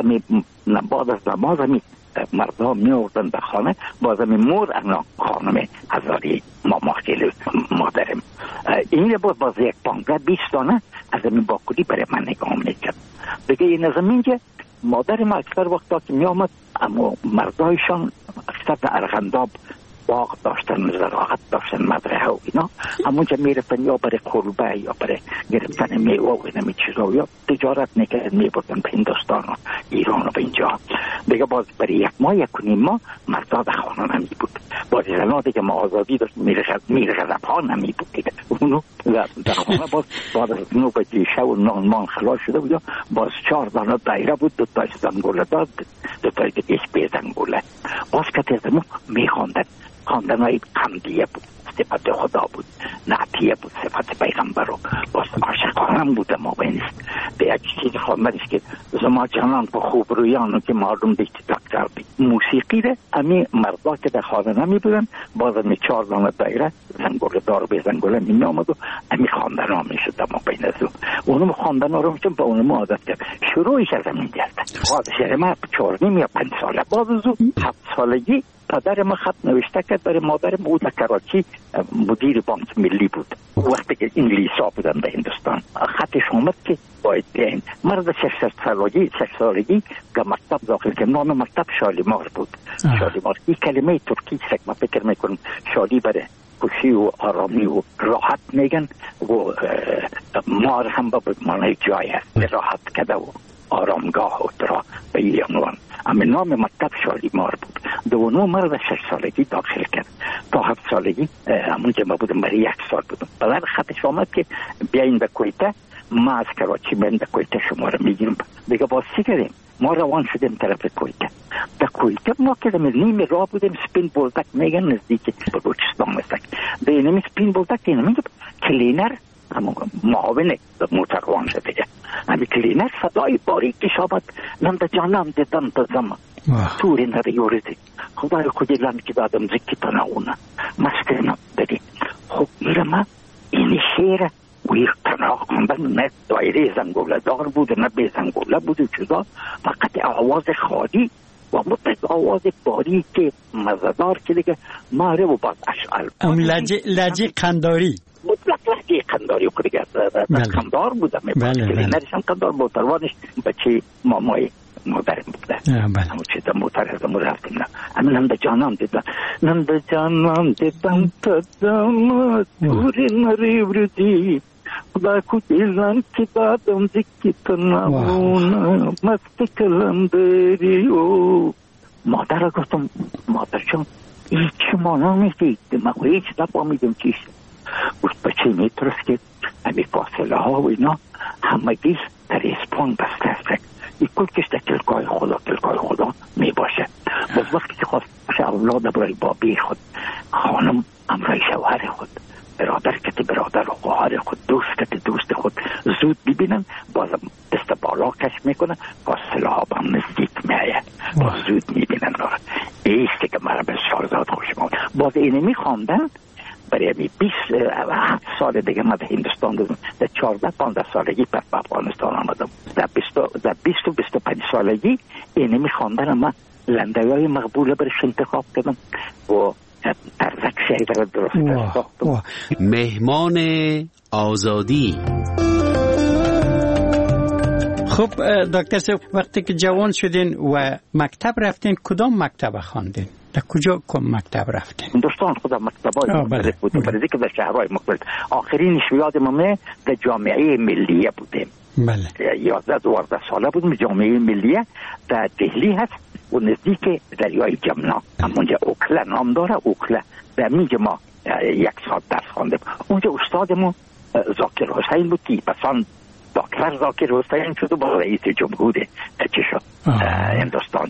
بعد از نماز مردم می آوردن به خانه، باز مور انا خانم هزاری ما خیلی مادرم این باز یک 15-20 دانه از این باقلی برای من نگاه میکرد. دیگه این از اینجا مادر ما اکثر وقتا که می آمد، اما مردایشان اکثر در ارغنداب باغ داشتن، زراعت داشتن، مزرعه و اینا، همونجا میرفتن یا برای قربه یا برای گرفتن میوه و اینمی چیزا، یا تجارت میکردن میبردن به هندوستان و ایران و به اینجا. دیگه باز برای یک ماه 1.5 ماه مردا در خانه نمی بود. باز زنا دیگه ما آزادی داشت، میرغذب ها نمی بود دیگه. اونو در خانه باز از 9 بجه شب و نان خلاص شده بود، باز 4 دانه دایره بود، 2 تا زنگوله داد، 2 تا دیگه به زنگوله. باز که تزمو میخواندن، خواندن های حمدیه بود، صفت خدا بود، نعتیه بود، صفت پیغمبر رو، باز عاشقانم بود. ما بینست به یک چیز خواندنش که زما جانان په خوب رویانو که معلوم دیگه تک کردی. موسیقی ده امی مردا که در خانه نمی بودن، باز امی 4 دانه دایره زنگوله دار به زنگوله می آمد و امی خواندن ها می شد. ما بین از اونم خواندن ها رو میشم به اونم عادت کرد. شروعش از همین گرد. شهر ما 4 یا 5 ساله، باز از 7 سالگی پدر ما خط نوشته کرد برای مادرم. او در کراچی مدیر بانک ملی بود وقتی که انگلیسا بودن در هندوستان. خطش اومد که باید بیاین. مرد 6 سالگی که مکتب داخل که نام مکتب شالیمار بود. شالیمار این کلمه ترکی است، ما فکر میکنم شالی برای خوشی و آرامی و راحت میگن و مار هم به معنی جای است، راحت کده و آرامگاه و درا به این عنوان. اما نام مکتب شالیمار بود. دوانو مرد 6 سالگی داخل کرد تا 7 سالگی همونجا ما بودم، برای 1 سال بودم. بعد خطش آمد که بیاین به کویته، ما از کراچی بیاین به کویته شما رو میگیرم. دیگه باز چی کردیم؟ ما روان شدیم طرف کویته. در کویته ما که نیم راه بودیم، سپین بولدک میگن نزدیک بلوچستان است. به اینمی سپین بولدک اینمی کلینر همون معاون موتروان شده. همین کلینر صدای باریکش آمد، نمده جانم دیدم تا زمان توری نریورزی خدای خودی لند که دادم زکی تناونه مسترنا بدی. خب میرم این شعر وی تنها خوندن، نه دایره زنگوله دار بود نه به زنگوله بود و چیزا، فقط آواز خالی و مطلق آواز باریک مزدار که دیگه ماره و باز اشعال لجه قنداری مطلق لحظه قنداری و دیگه قندار بودم. کلینرش هم قندار موتروانش بچه مامای مادرم بوده. همون چه در موتر از امور رفتیم. همین هم به جانم دیدم، نم به جانم دیدم تا داماد توری نریورزی خدا کدیلن که دادم زکی تنمونه مست کلندری و مادر گفتم مادر چون هیچ مانا میدید من هیچ نفهمیدم چیست. گفت بچه میترست که همی فاصله ها و اینا همگیز در اسپان بسته است. این کل کش در تلقای خدا می باشه. باز وقتی که خواست اولاد برای بابی خود، خانم امرای شوهر خود، برادر کت برادر و خواهر خود، دوست کت دوست خود زود ببینن، بازم دست بالا کش میکنن، فاصله ها با هم نزدیک میاید، باز زود میبینن. ایستی که مرا بسیار زاد خوشم آمد. باز اینه میخواندن برای 27 سال دیگه من به هندوستان بودم. در 14-15 سالگی به افغانستان آمدم. در 20-25 سالگی اینه میخواندن من لنده‌های مقبوله برش انتخاب کردم و طرزک شعر درست ساختم. مهمان آزادی. خب دکتر صاحب، وقتی که جوان شدین و مکتب رفتین، کدام مکتب خواندین؟ در کجا مکتب رفتین؟ هندوستان خدا مکتبای مختلف بود، برای که در شهرهای مختلف. آخرینش یادمه در جامعه ملیه بودیم. بله. 11-12 ساله بودیم. جامعه ملیه در دهلی هست و نزدیک دریای جمنا. همونجا اوکلا نام داره. اوکلا در اینجا ما 1 سال درس خواندیم. اونجا استادمون ذاکر حسین بود که پسان دکتر ذاکر حسین شد و با رئیس جمهور هندوستان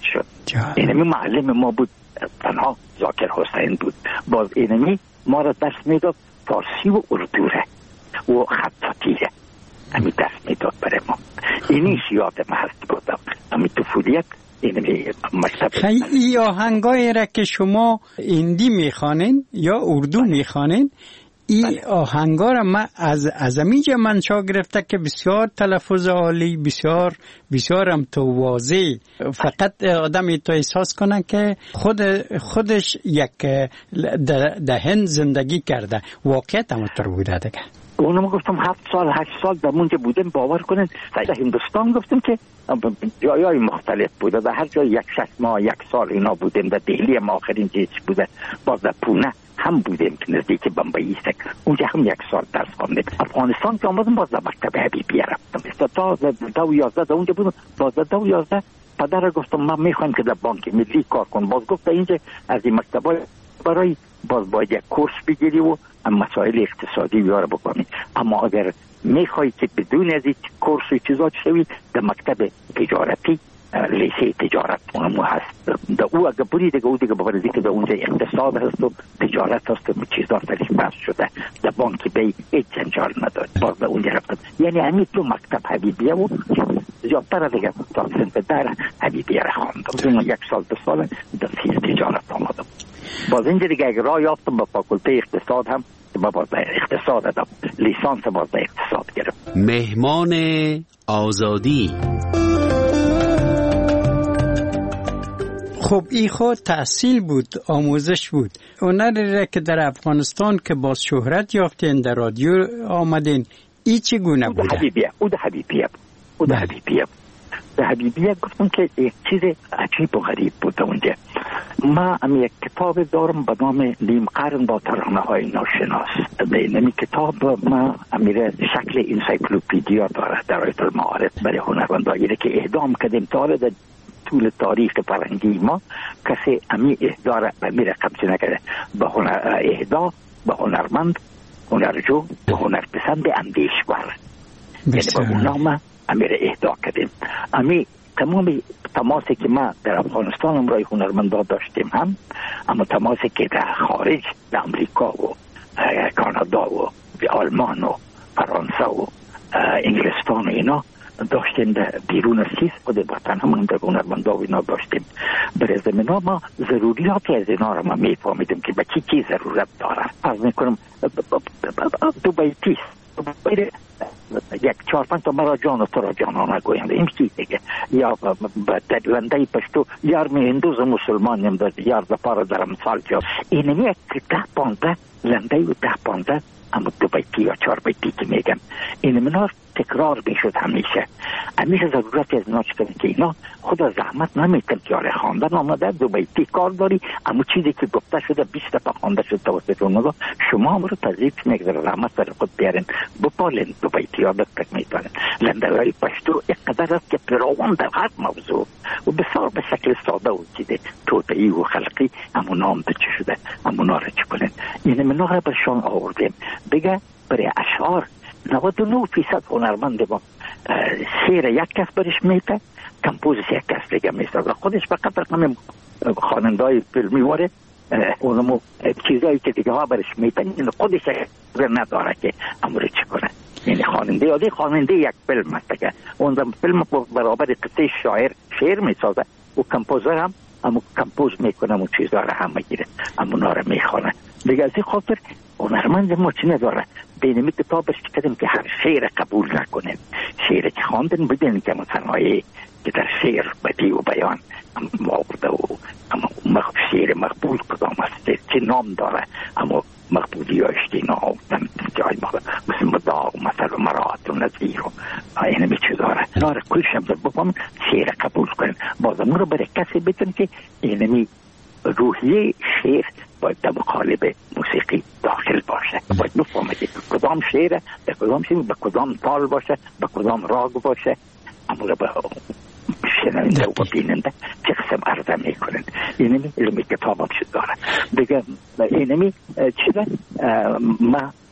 شد. اینمی معلم ما بود، تنها ذاکر حسین بود. باز اینمی ما را درس میداد فارسی و اردو را و خطاطی را همی درس میداد برای ما. اینی یاد ما هست بودم همی طفولیت. اینمی مکتب ای آهنگای را که شما هندی میخوانین یا اردو میخوانین، این آهنگا را من از امیجا منشا گرفته که بسیار تلفظ عالی، بسیار هم تو واضح، فقط آدم تو احساس کنه که خودش یک در هند زندگی کرده. واقعیت هم تو بوده دیگه. اونم گفتم 7 سال 8 سال در اونجا بودم، باور کنین در هندوستان گفتم که جایای مختلف بوده، در هر جای 6 ماه 1 سال اینا بودیم. در دهلی هم آخرین چیز بوده، باز در پونه هم بودیم که نزدیک بمبئی است، اونجا هم 1 سال درس خواندیم. افغانستان که آمدم باز در مکتب حبیبیه رفتم تا 2011 در اونجا بودم. باز در 2011 پدر گفتم من میخوام که در بانک ملی کار کنم. باز گفت اینجا از این مکتبای برای باز باید یک کورس بگیری و مسائل اقتصادی بیاره بکنی، اما اگر میخوای که بدون از این کورس و چیزات شوی در مکتب تجارتی لیسه تجارت اونمو هست، در او اگر بری دیگه او دیگه ببرزی که در اونجا اقتصاد هست و تجارت هست و چیزات درش بحث شده، در بانکی بی هیچ جنجال نداره. باز در اونجا رفتم، یعنی همین تو مکتب حبیبیه و زیادتر دیگه تا سنت در حبیبیه را خواندم. 1 سال 2 سال در فیز تجارت آمدم. باز اینجا دیگه اگر راه یافتم با فاکولته اقتصاد هم باز اقتصاد دادم، لیسانس باز اقتصاد گرفت. مهمان آزادی. خب این خود تحصیل بود، آموزش بود. هنری که در افغانستان که باز شهرت یافتین، در رادیو آمدین، این چگونه بوده؟ او ده حبیبیه گفتم که یک چیز عجیب و غریب بود اونجا. ما هم یک کتاب دارم به نام نیم قرن با ترانه های ناشناس. این کتاب ما امیر شکل انسایکلوپدیا داره، درایت المعارف برای هنرمندایی که اهدام کردیم. تا در طول تاریخ فرهنگی ما کسی امی اهدا را امیر قبض نکرده. به اهدا به هنرمند، هنرجو و هنرپسند اندیشور، یعنی به اونا ما امیر اهدا کردیم. امی تمام تماسی که ما در افغانستان امرای هنرمندا داشتیم هم، اما تماسی که در خارج، در امریکا و کانادا و آلمان و فرانسه و انگلستان و اینا داشتیم، در بیرون از چیز خود وطن هم در هنرمندا و اینا داشتیم. برای زمین ما ضروریاتی از اینا رو ما میفهمیدیم که به چی ضرورت داره. از میکنم دو بیتیست یک 4-5 تا مرا جان و تو را جانانه گوینده این چیز دیگه، یا در لنده پشتو یار می هندوز و مسلمان نیم داد یار دپار در امثال جا. اینمی یک 10-15 لنده و 10-15 اما 2 بیتی یا 4 بیتی که میگم این منار تکرار میشد همیشه ضرورت از اینا چطوری که اینا خدا زحمت نمیتن که آره خواندن آمده 2 بیتی کار داری، اما چیزی که گفته شده 20 دفعه خوانده شده توسط اونها، شما هم رو تذریب میگذاره زحمت در خود بیارین بپالین 2 بیتی ها بکتک میتونن. لندرهای پشتو اقدر است که پراوان در هر موضوع و بسیار به شکل ساده و چیده توتعی و خلقی همون نام چه شده همون را چه کنین. این منها را برشان آوردیم بگه برای اشعار 99% هنرمند ما شعر یک کس برش میته، کمپوزش یک کس دیگه میسازه. خودش فقط رقم خواننده‌های فیلمی واره اونمو چیزایی که دیگه ها برش میتن خودش نداره که امر چه کنه. یعنی خواننده یک فیلم است که اون فیلم برابر قصه شعر میسازه و کمپوزر هم اما کمپوز میکنه و چیزا رو هم میگیره امونا رو میخوانه. دیگه از این خاطر هنرمند ما چی نداره بینمی کتابش کردیم که هر شعر قبول نکنه. شعر که خواندن بدین که متنایی که در شعر بدی و بیان آورده و اما شعر مقبول کدام است چه نام داره، اما مقبولی هاش که اینا آوردن جای مثل مداغ مثل مرات و نظیر و اینمی چه داره اینا رو کلش هم بفهم شعر قبول کنن. باز امون رو برای کسی بتون که اینمی روحیه شعر باید در مقالب موسیقی داخل باشه، باید بفهمه که کدام شعر به کدام شعر به کدام تال باشه به کدام راگ باشه، امون رو به شنونده و بیننده چه قسم عرضه میکنن. اینمی علمی کتاب هم شد داره دیگه. اینمی چیزه ما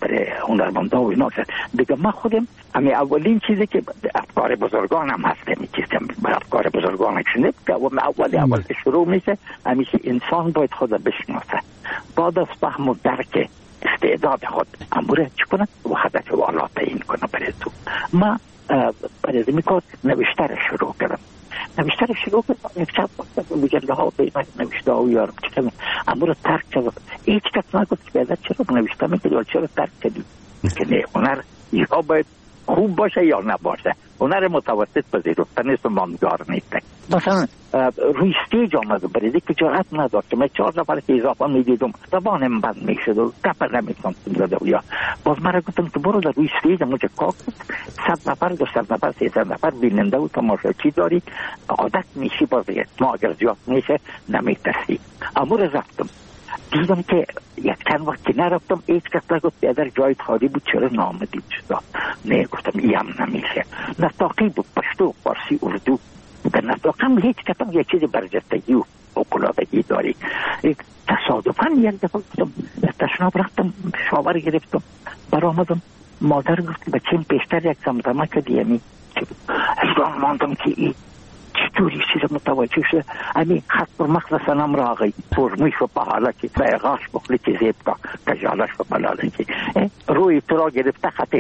برای هنرمندا و اینا. دیگه ما خودم همین اولین چیزی که افکار بزرگانم هست، میگم افکار بزرگان شنید که اول که شروع میشه همیشه انسان باید خود بشناسه، بعد از فهم و درک استعداد خود امور چی کنه و هدف والا تعیین کنه برای تو. ما برای میکرد نوشتر شروع کردم نوشتر مجله ها بیمت نوشته ها و یارم چکم امور ترک کرد. هیچ کس نگفت که بیادر چرا نوشته میکنی چرا ترک کردی که نه، هنر یا باید خوب باشه یا نباشه، هنر متوسط پذیرفته نیست و ماندگار نیست. مثلا روی استیج آمد و برای که جرأت نداشت، من 4 نفر که اضافه میدیدم زبانم بند میشد و گپ نمیتونستم زده و یا باز مرا گفتم که برو در روی استیج مجه کار کن، 100 نفر 200 نفر 300 نفر بیننده و تماشاچی داری، عادت میشی، باز ما اگر زیاد میشه نمیترسی. امور رفتم دیدم که یک چند وقت که نرفتم هیچ کس نگفت بیادر جایت خالی بود چرا نامدید شد. نه گفتم ای هم نمیشه، نطاقی بود، پشتو، فارسی، اردو. در نطاق هم هیچ کس هم یک چیز برجستگی و اقلادگی داری. تصادفاً یک دفعه گفتم تشناب رفتم شاور گرفتم برآمدم، مادر گفت بچیم پیشتر یک زمزمه کردی همی ایران ماندم که ای چطوری چیز متوجه شده همی خط بر مخص سنم را آقای فرمیش و پاهاله که بیغاش بخلی که زیب که کجالش و بلاله که روی تو را گرفته خط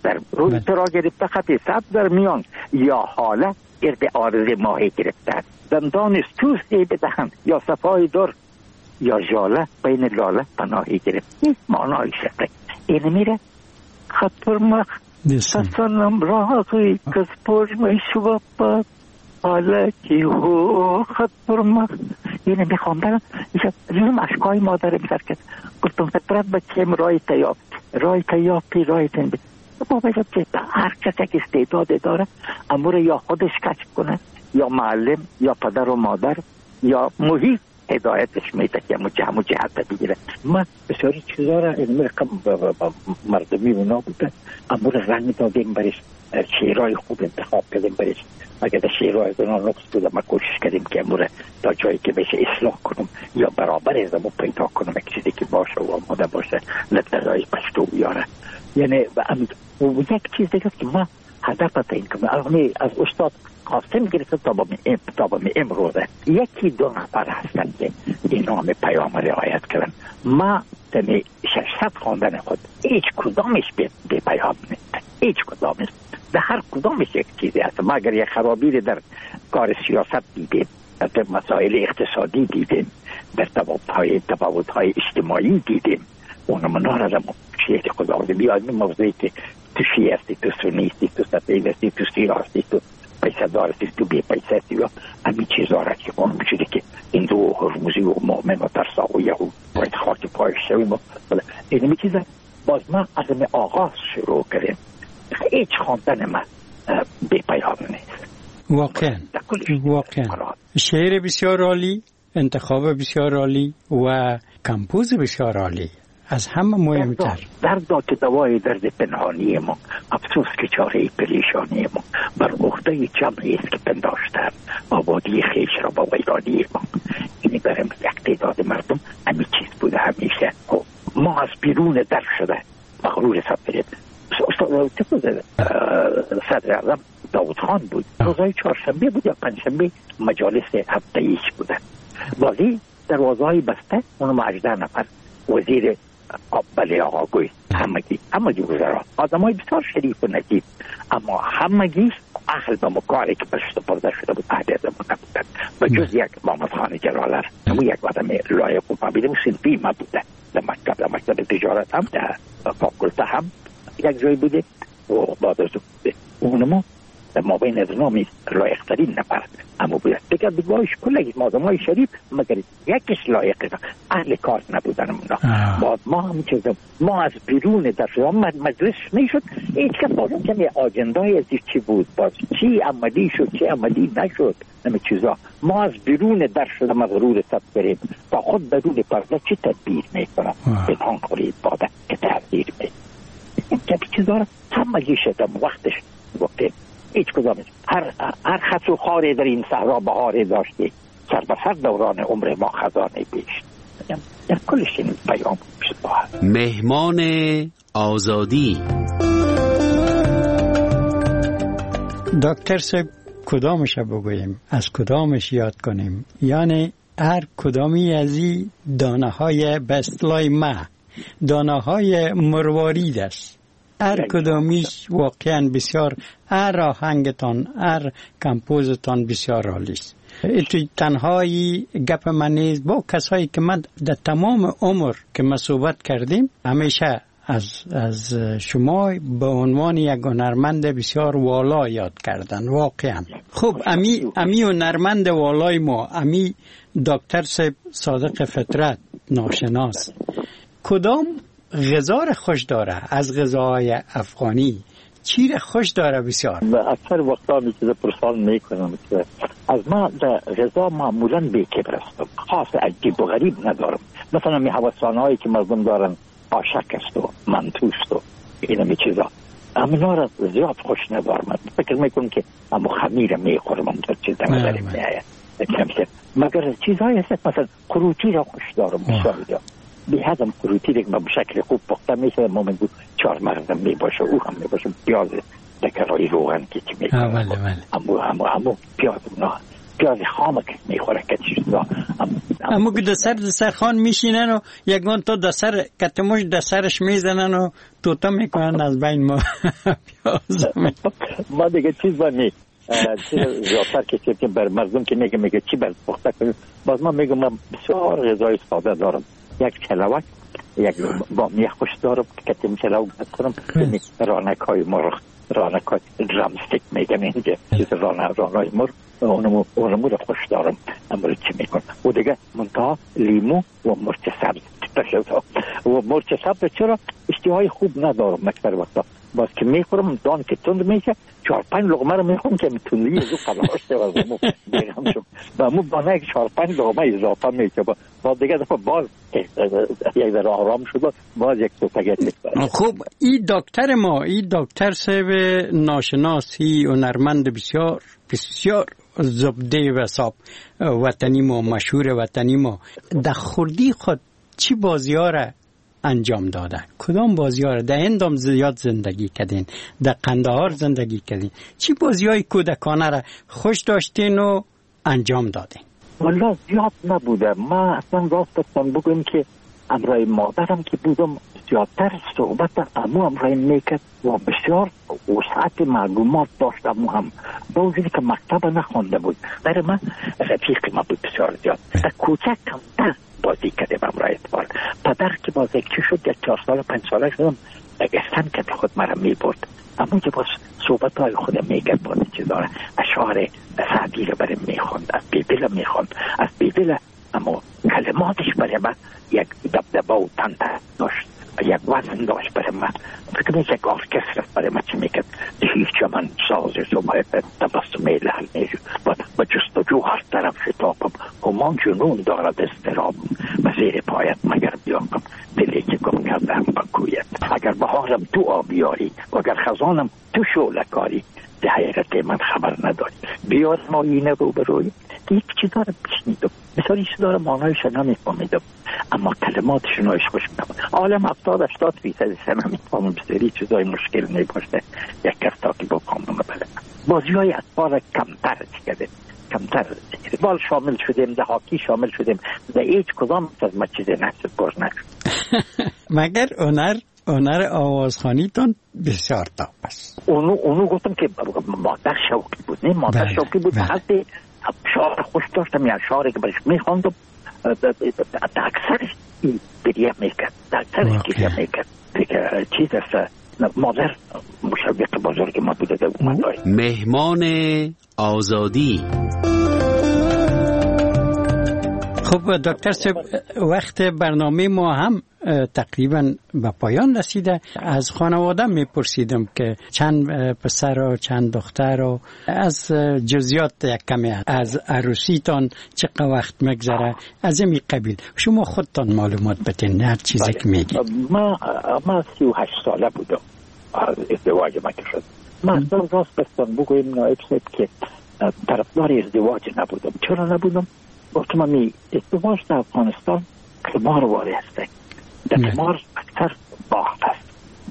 سبز در میان یا حاله گرد آرز ماهی گرفته دندان توستی بدهند یا صفای در یا جاله بین لاله پناهی گرفت. این معنای شده این میره خط بر مخ سنم را آقای کس فرمیش و پاهاله حالا که هو خط برمخ اینه میخوام برم اینم اشکای مادرم سر کرد. گفتم فطرت بچیم رای تیافتی بابا که هر کس یک استعداد داره امور یا خودش کشف کنه یا معلم یا پدر و مادر یا محیط هدایتش میده که همون جهت بگیره. من بسیاری چیزا را علمی رقم مردمی اونا بوده امور رنگ دادیم برش، شیرهای خوب انتخاب کردیم برش. اگر در شیرهای اونا نقص بوده ما کوشش کردیم که امور تا جایی که بشه اصلاح کنم یا برابر ازمو پیدا کنم یک چیزی که باشه و آماده باشه لطلای پشتو بیاره. یعنی یک چیز دیگه که ما هدف تعیین کنم از استاد قاسم گرفته تا به امروزه یکی 2 نفر هستن که این نام پیام رعایت کردن. ما تنی 600 خواندن خود هیچ کدامش به پیام نیست، هیچ کدامش. در هر کدامش یک چیزی هست. ما اگر یک خرابی در کار سیاست دیدیم، در مسائل اقتصادی دیدیم، در تفاوت‌های اجتماعی دیدیم، اونم نارم شیخ خدا بیاد موضوعی که تو شیعه هستی، تو سنی هستی، تو سفید هستی، تو سیاه هستی، تو پیسه دار هستی، تو بی پیسه هستی و همین چیزها را که اون بشده که هندو و هرمزی و مؤمن و ترسا و یهود باید خاک پایش شویم. این می چیزه باز ما از همه آغاز شروع کردیم. هیچ خواندن من بی پیام نیست. واقعا شعر بسیار عالی، انتخاب بسیار عالی و کمپوز بسیار عالی. از همه مهمتر درد که دوای درد پنهانی ما، افسوس که چاره پریشانی ما، بر عهده جمعی است که پنداشتن آبادی خیش را با ویرانی ما. این برم یک تعداد مردم همین چیز بوده همیشه. ما از بیرون در شده مغرور سفرید. صدر اعظم داود خان بود، روزهای 4شنبه بود یا 5شنبه مجالس هفته ایش بوده. بازی دروازه‌های بسته، اونم 18 نفر وزیر بله آقاگوی همگی وزرا آدمای بسیار شریف و نجیب، اما همگی اهل به مکاری که برش سپرده شده بود اهل ازمون نبودن و جز یک محمد خان جلالر همون یک آدم لایق و فهمیده و صنفی ما بوده. در مکتب تجارت هم در فاکولته هم یک جای بوده و بعد از اونمو در مابین از نامی لایق‌ترین نفر اما باید دیگر بگوهش کلگی آدمای شریف مگر یکیش لایق اهل کار نبودن اونا. ما هم چیزم ما از بیرون در شما مجلس نیشد هیچ کس بازم کمی آجندای از چی بود، باز چی عملی شد چی عملی نشد نمی چیزا. ما از بیرون در شده مغرور سب بریم تا خود بدون پرده چی تدبیر میکنم به آن خورید باده که تدبیر میکنم این چیزا را همگی شدم وقتش گفتیم. هیچ کدامش هر خط و خاره در این صحرا بهاره داشته، سر به سر دوران عمر ما خزانه بیش. در کلش این پیام شد. مهمان آزادی. دکتر صاحب کدامش بگوییم، از کدامش یاد کنیم؟ یعنی هر کدامی از این دانه های به اصطلاح دانه های مروارید است. هر کدامیش واقعا بسیار، هر آهنگتان، هر کمپوزتان بسیار عالی است. توی تنهایی گپ من نیست، با کسایی که من در تمام عمر که ما صحبت کردیم همیشه از شما به عنوان یک هنرمند بسیار والا یاد کردن واقعا. خب امی هنرمند والای ما، امی دکتر صادق فطرت ناشناس، کدام غذا را خوش داره از غذاهای افغانی؟ چی را خوش داره بسیار؟ اکثر وقتا می چیز پرسان میکنم که از ما در غذا معمولا بیکبر هستم، خاص عجیب و غریب ندارم. مثلا می حواسانهایی که مردم دارن آشک است و منتوست و این می چیزا، اما را زیاد خوش ندارم. فکر میکنم که اما خمیر میخورم در چیز نظری میآید مگر چیزهایی هست. مثلا قروتی را خوش دارم بسیار زیاد، به هدم قروتی را به شکل خوب پخته میشه، مومن بود 4 مردم می باشه، او هم می باشه پیاز دکرای روغن که چی میکنه، اما پیاز خام که میخوره که چیزا، اما که دسر خان میشینن و یکان تا دسر کتموش دسرش میزنن و توتا میکنن از بین ما پیاز. ما دیگه چیز بانی زیادتر که بر مردم که میگه چی بر پخته کنیم، باز ما میگم من بسیار غذای ساده دارم. یک چلوک، یک بامیه خوش دارم که کتیم چلوک بکنم، رانک های مرغ، رانک های درامستیک میگم اینجا، چیز رانای مرغ، اونمو رو خوش دارم. اما چی میکنم و دیگه منتها لیمو و مرچ سبز و مرچ سبز چرا اشتهای خوب ندارم مکتر وقتا، باز که میخورم دان که تند میشه 4-5 لقمه رو میخورم که تندی از او قلاشته و زمو بیرم شم و امو بانه یک 4-5 لقمه اضافه میشه باز دیگه دفعه باز یک در آرام شده باز یک توپگت میکنم. خب این دکتر ما، این دکتر صاحب ناشناسی هنرمند بسیار بسیار زبده و صاحب وطنی ما، مشهور وطنی ما، در خردی خود چی بازی‌ها را انجام داده؟ کدام بازی‌ها را در هندام زیاد زندگی کردین، در قندهار زندگی کردین، چی بازی‌های کودکانه را خوش داشتین و انجام دادین؟ والله زیاد نبوده. ما اصلا راستتان بگویم که امرای مادرم که بودم زیادتر صحبت امرای میکرد و بسیار وسعت معلومات داشت. هم با وجودی که مکتب نخونده بود، برای من رفیق ما بود بسیار زیاد. در کوچک کمتر بازی کرده امرای اتفال. پدر که باز چی شد 4 سال 5 ساله شدم استن که خود مرا میبرد، اما که باز صحبت های خودم میکرد، بازی چی داره اشعار سعدی رو برای میخوند، از بیبیل میخوند، از بیبیل، اما کلماتش برای من یک دبدبه و تنده داشت، یک وزن داشت برای من. فکر میشه یک ارکستر برای من چی میکرد، هیچ من سازش و تبسمه لحل میشو با جستجو هر طرف شتابم، همان جنون دارد استرابم و زیر پایت مگر بیاقم دلی که گم کردم بکویت. اگر بهارم تو آبیاری و اگر خزانم تو شولکاری، ده حیرت من خبر نداری، بیار ما اینه رو بروی. یک چیزا رو بشنیدم، مثلا چیزا رو معنایش نمیفهمیدم، اما کلماتش نایش خوش میدم. عالم 70-80% نمیفهمم، بسیاری چیزای مشکل نباشه یک کستا که با کامدم بله. بازی های اطفال کمتر کرده، کمتر بال شامل شدیم، ده هاکی شامل شدیم، ده هیچ کدام از ما چیزی نشد باز نشد. مگر هنر آوازخانی تون بسیار تاپ است. اونو گفتم که مادر شوقی بود، نه مادر شوقی بود، حتی شعر خوش داشتم، یا شعری که برش میخواندم اکثرش گریه میکرد، اکثرش گریه میکرد دیگه. چیز است مادر مشوق بزرگ ما بوده. مهمان آزادی. خب دکتر صاحب، وقت برنامه ما هم تقریبا به پایان رسیده. از خانواده میپرسیدم که چند پسر و چند دختر و از جزئیات یک کمی از عروسیتان چقدر وقت میگذره از این قبیل، شما خودتان معلومات بدین هر چیزی که میگید. ما 38 ساله بودم ازدواج ما که شد. من راست بستان بگویم نایب صاحب که طرفدار ازدواج نبودم. چرا نبودم؟ گفتم من ازدواج در افغانستان قمار واری هسته، در قمار اکثر باخت است،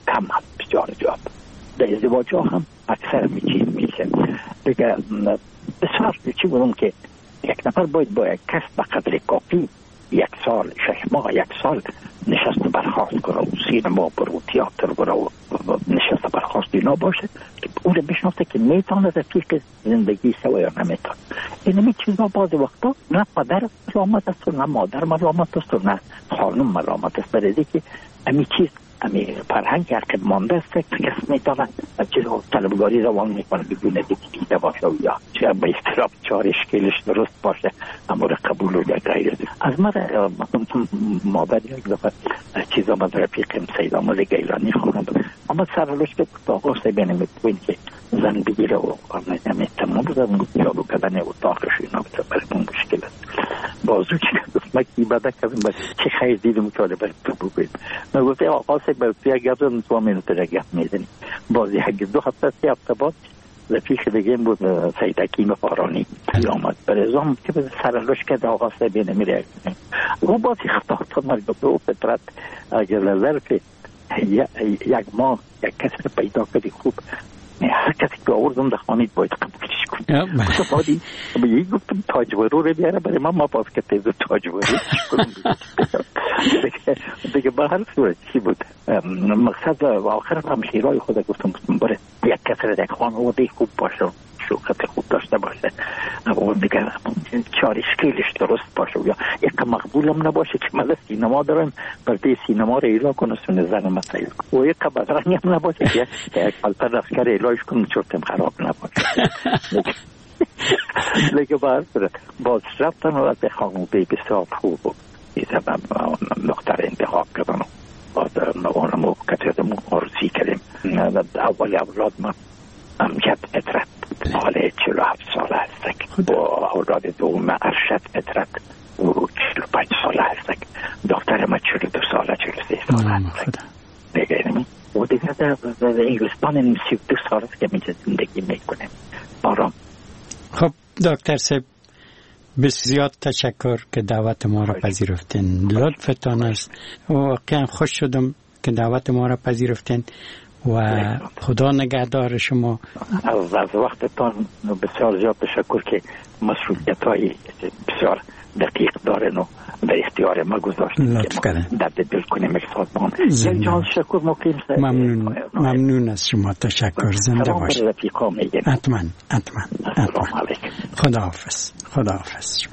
کم هست، بسیار زیاد. در ازدواج ها هم اکثر چیز میشه. دیگه بسیار چی بودم که یک نفر باید با یک کس به قدر کافی 1 سال 6 ماه 1 سال نشست برخواست کنه و سینما برو تئاتر برو نشست برخواست اینا باشه که اون رو بشناسه که میتونه رفیق زندگی سوا یا نمیتونه. اینمی چیزا بعضی وقتا نه پدر ملامت است و نه مادر ملامت است و نه خانم ملامت است، برای که امی چیز امی فرهنگ حرکت مانده است که کس میتونه چیزا طلبگاری روان میکنه بدون دیده باشه و یا چه به اصطلاح 4 اشکالش درست باشه اما قبول و غیر. از من مادر یک دفعه چیزا من رفیقم سید آمل گیلانی خونم اما سرالوش که آقا سیبینه میتوین که زن بگیره و نمیتمام زن جارو کردن اتاقش اینا برمون مشکل است. بازو چی گفت من کی بده کردم چه خیر دیدم که باید تو بگوید. من گفت آقا سیب یک گفتم 2 منوت را گفت میزنی بازی 2 هفته 3 هفته بعد رفیق دیگه بود سید حکیم فارانی آمد برزام که به سرالوش کرد آقا سیبینه میره او بازی خطا تا مرگ به او فطرت اگر ظرف 1 ماه یک کسی رو پیدا کردی خوب هر کسی که آوردم در خانید باید قبولش کنی بعدی به یک گفتم تاجورو رو بیاره برای من باز که تیزو تاجورو دیگه به هر صورت چی بود مقصد آخر هم شیرای خود گفتم بره یک کسی رو یک خانواده خوب باشه شوخت خوب داشته باشه و دیگه 4 اشکالش درست باشه یا یک مقبولم نباشه که من سینما دارم برای سینما رو ایلا کنه سونه زن مسایل و یک بدرنگی هم نباشه که یک پلتر افکر ایلاش کنه چورتم خراب نباشه لیکن باز رفتن و به خانواده بسیار خوب و دختر انتخاب کردن باز اونمو کتیدمو آرزی کردیم اول اولاد من امجد مترد حاله 47 ساله هستک و اولاد دوم ارشد مترد و 45 ساله هستک دختر ما 42 ساله 43 ساله هستک دیگه نمی و دیگه در انگلستان 32 ساله است که میشه زندگی میکنه بارام. خب دکتر صاحب بسیار تشکر که دعوت ما را پذیرفتین، لطفتان است. واقعا خوش شدم که دعوت ما را پذیرفتین و خدا نگهدار شما. از وقتتان بسیار زیاد تشکر که مسئولیت‌های بسیار دقیق دارن و در اختیار ما گذاشتن که ما درد دل کنیم یک سازمان. یک جان شکر مقیم سر. ممنون از شما، تشکر. زنده باشید. سلام بر رفیقا میگن. حتما. سلام علیکم. خداحافظ شما.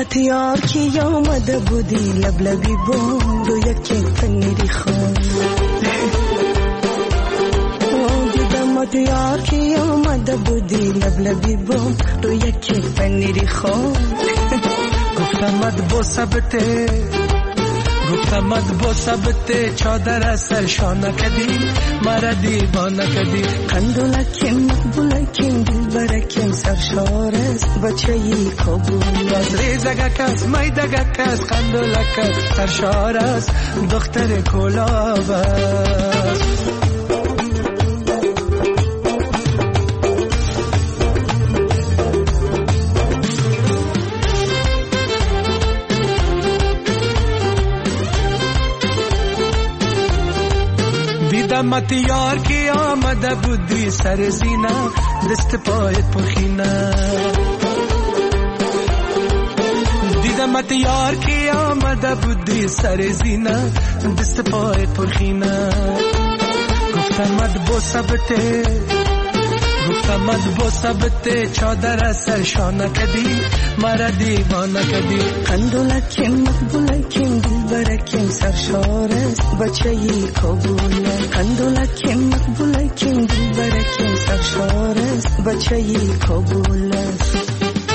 دیدمت یار که آمده بودی لبلبی بام رو یک پنیری خون دیدمت یار که آمده بودی لبلبی بام رو یک پنیری خون گفتمت با ثبته با ثبته چادر سرشانه کدی مرا دیوانه کدی قندولکم مقبولکم دلبرکم سرشار است بچه ای کابل است ریزگک است میدگک است قندولک است سرشار است دختر کلاب است دیدمت یار که آمده بودی سر زینه دست پایت پرخینه دیدمت یار که آمده بودی سر زینه دست پایت پرخینه گفتمت با ثبته چادر سرشانه کدی مرا دیوانه کدی قندولکم مقبولکم دلبرکم سرشار است بچه ای کابل قندولکم مقبولکم دلبرکم سرشار است بچه ای کابل است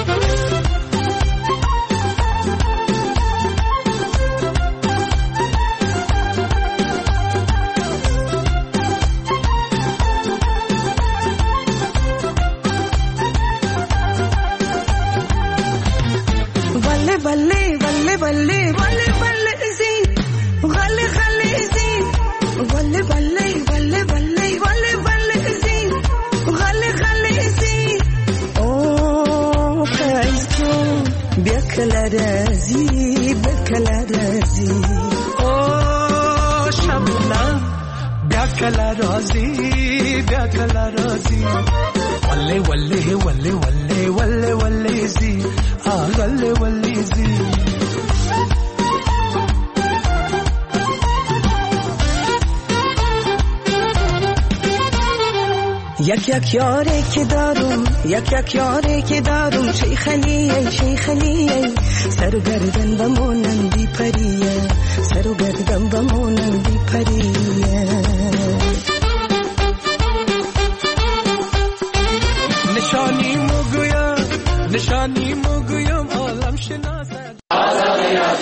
یک یاری که دارم شیخلیه سر و گردن بمونم بی پریه سر و گردن بمونم بی پریه نشانی مو گویم عالم شناسد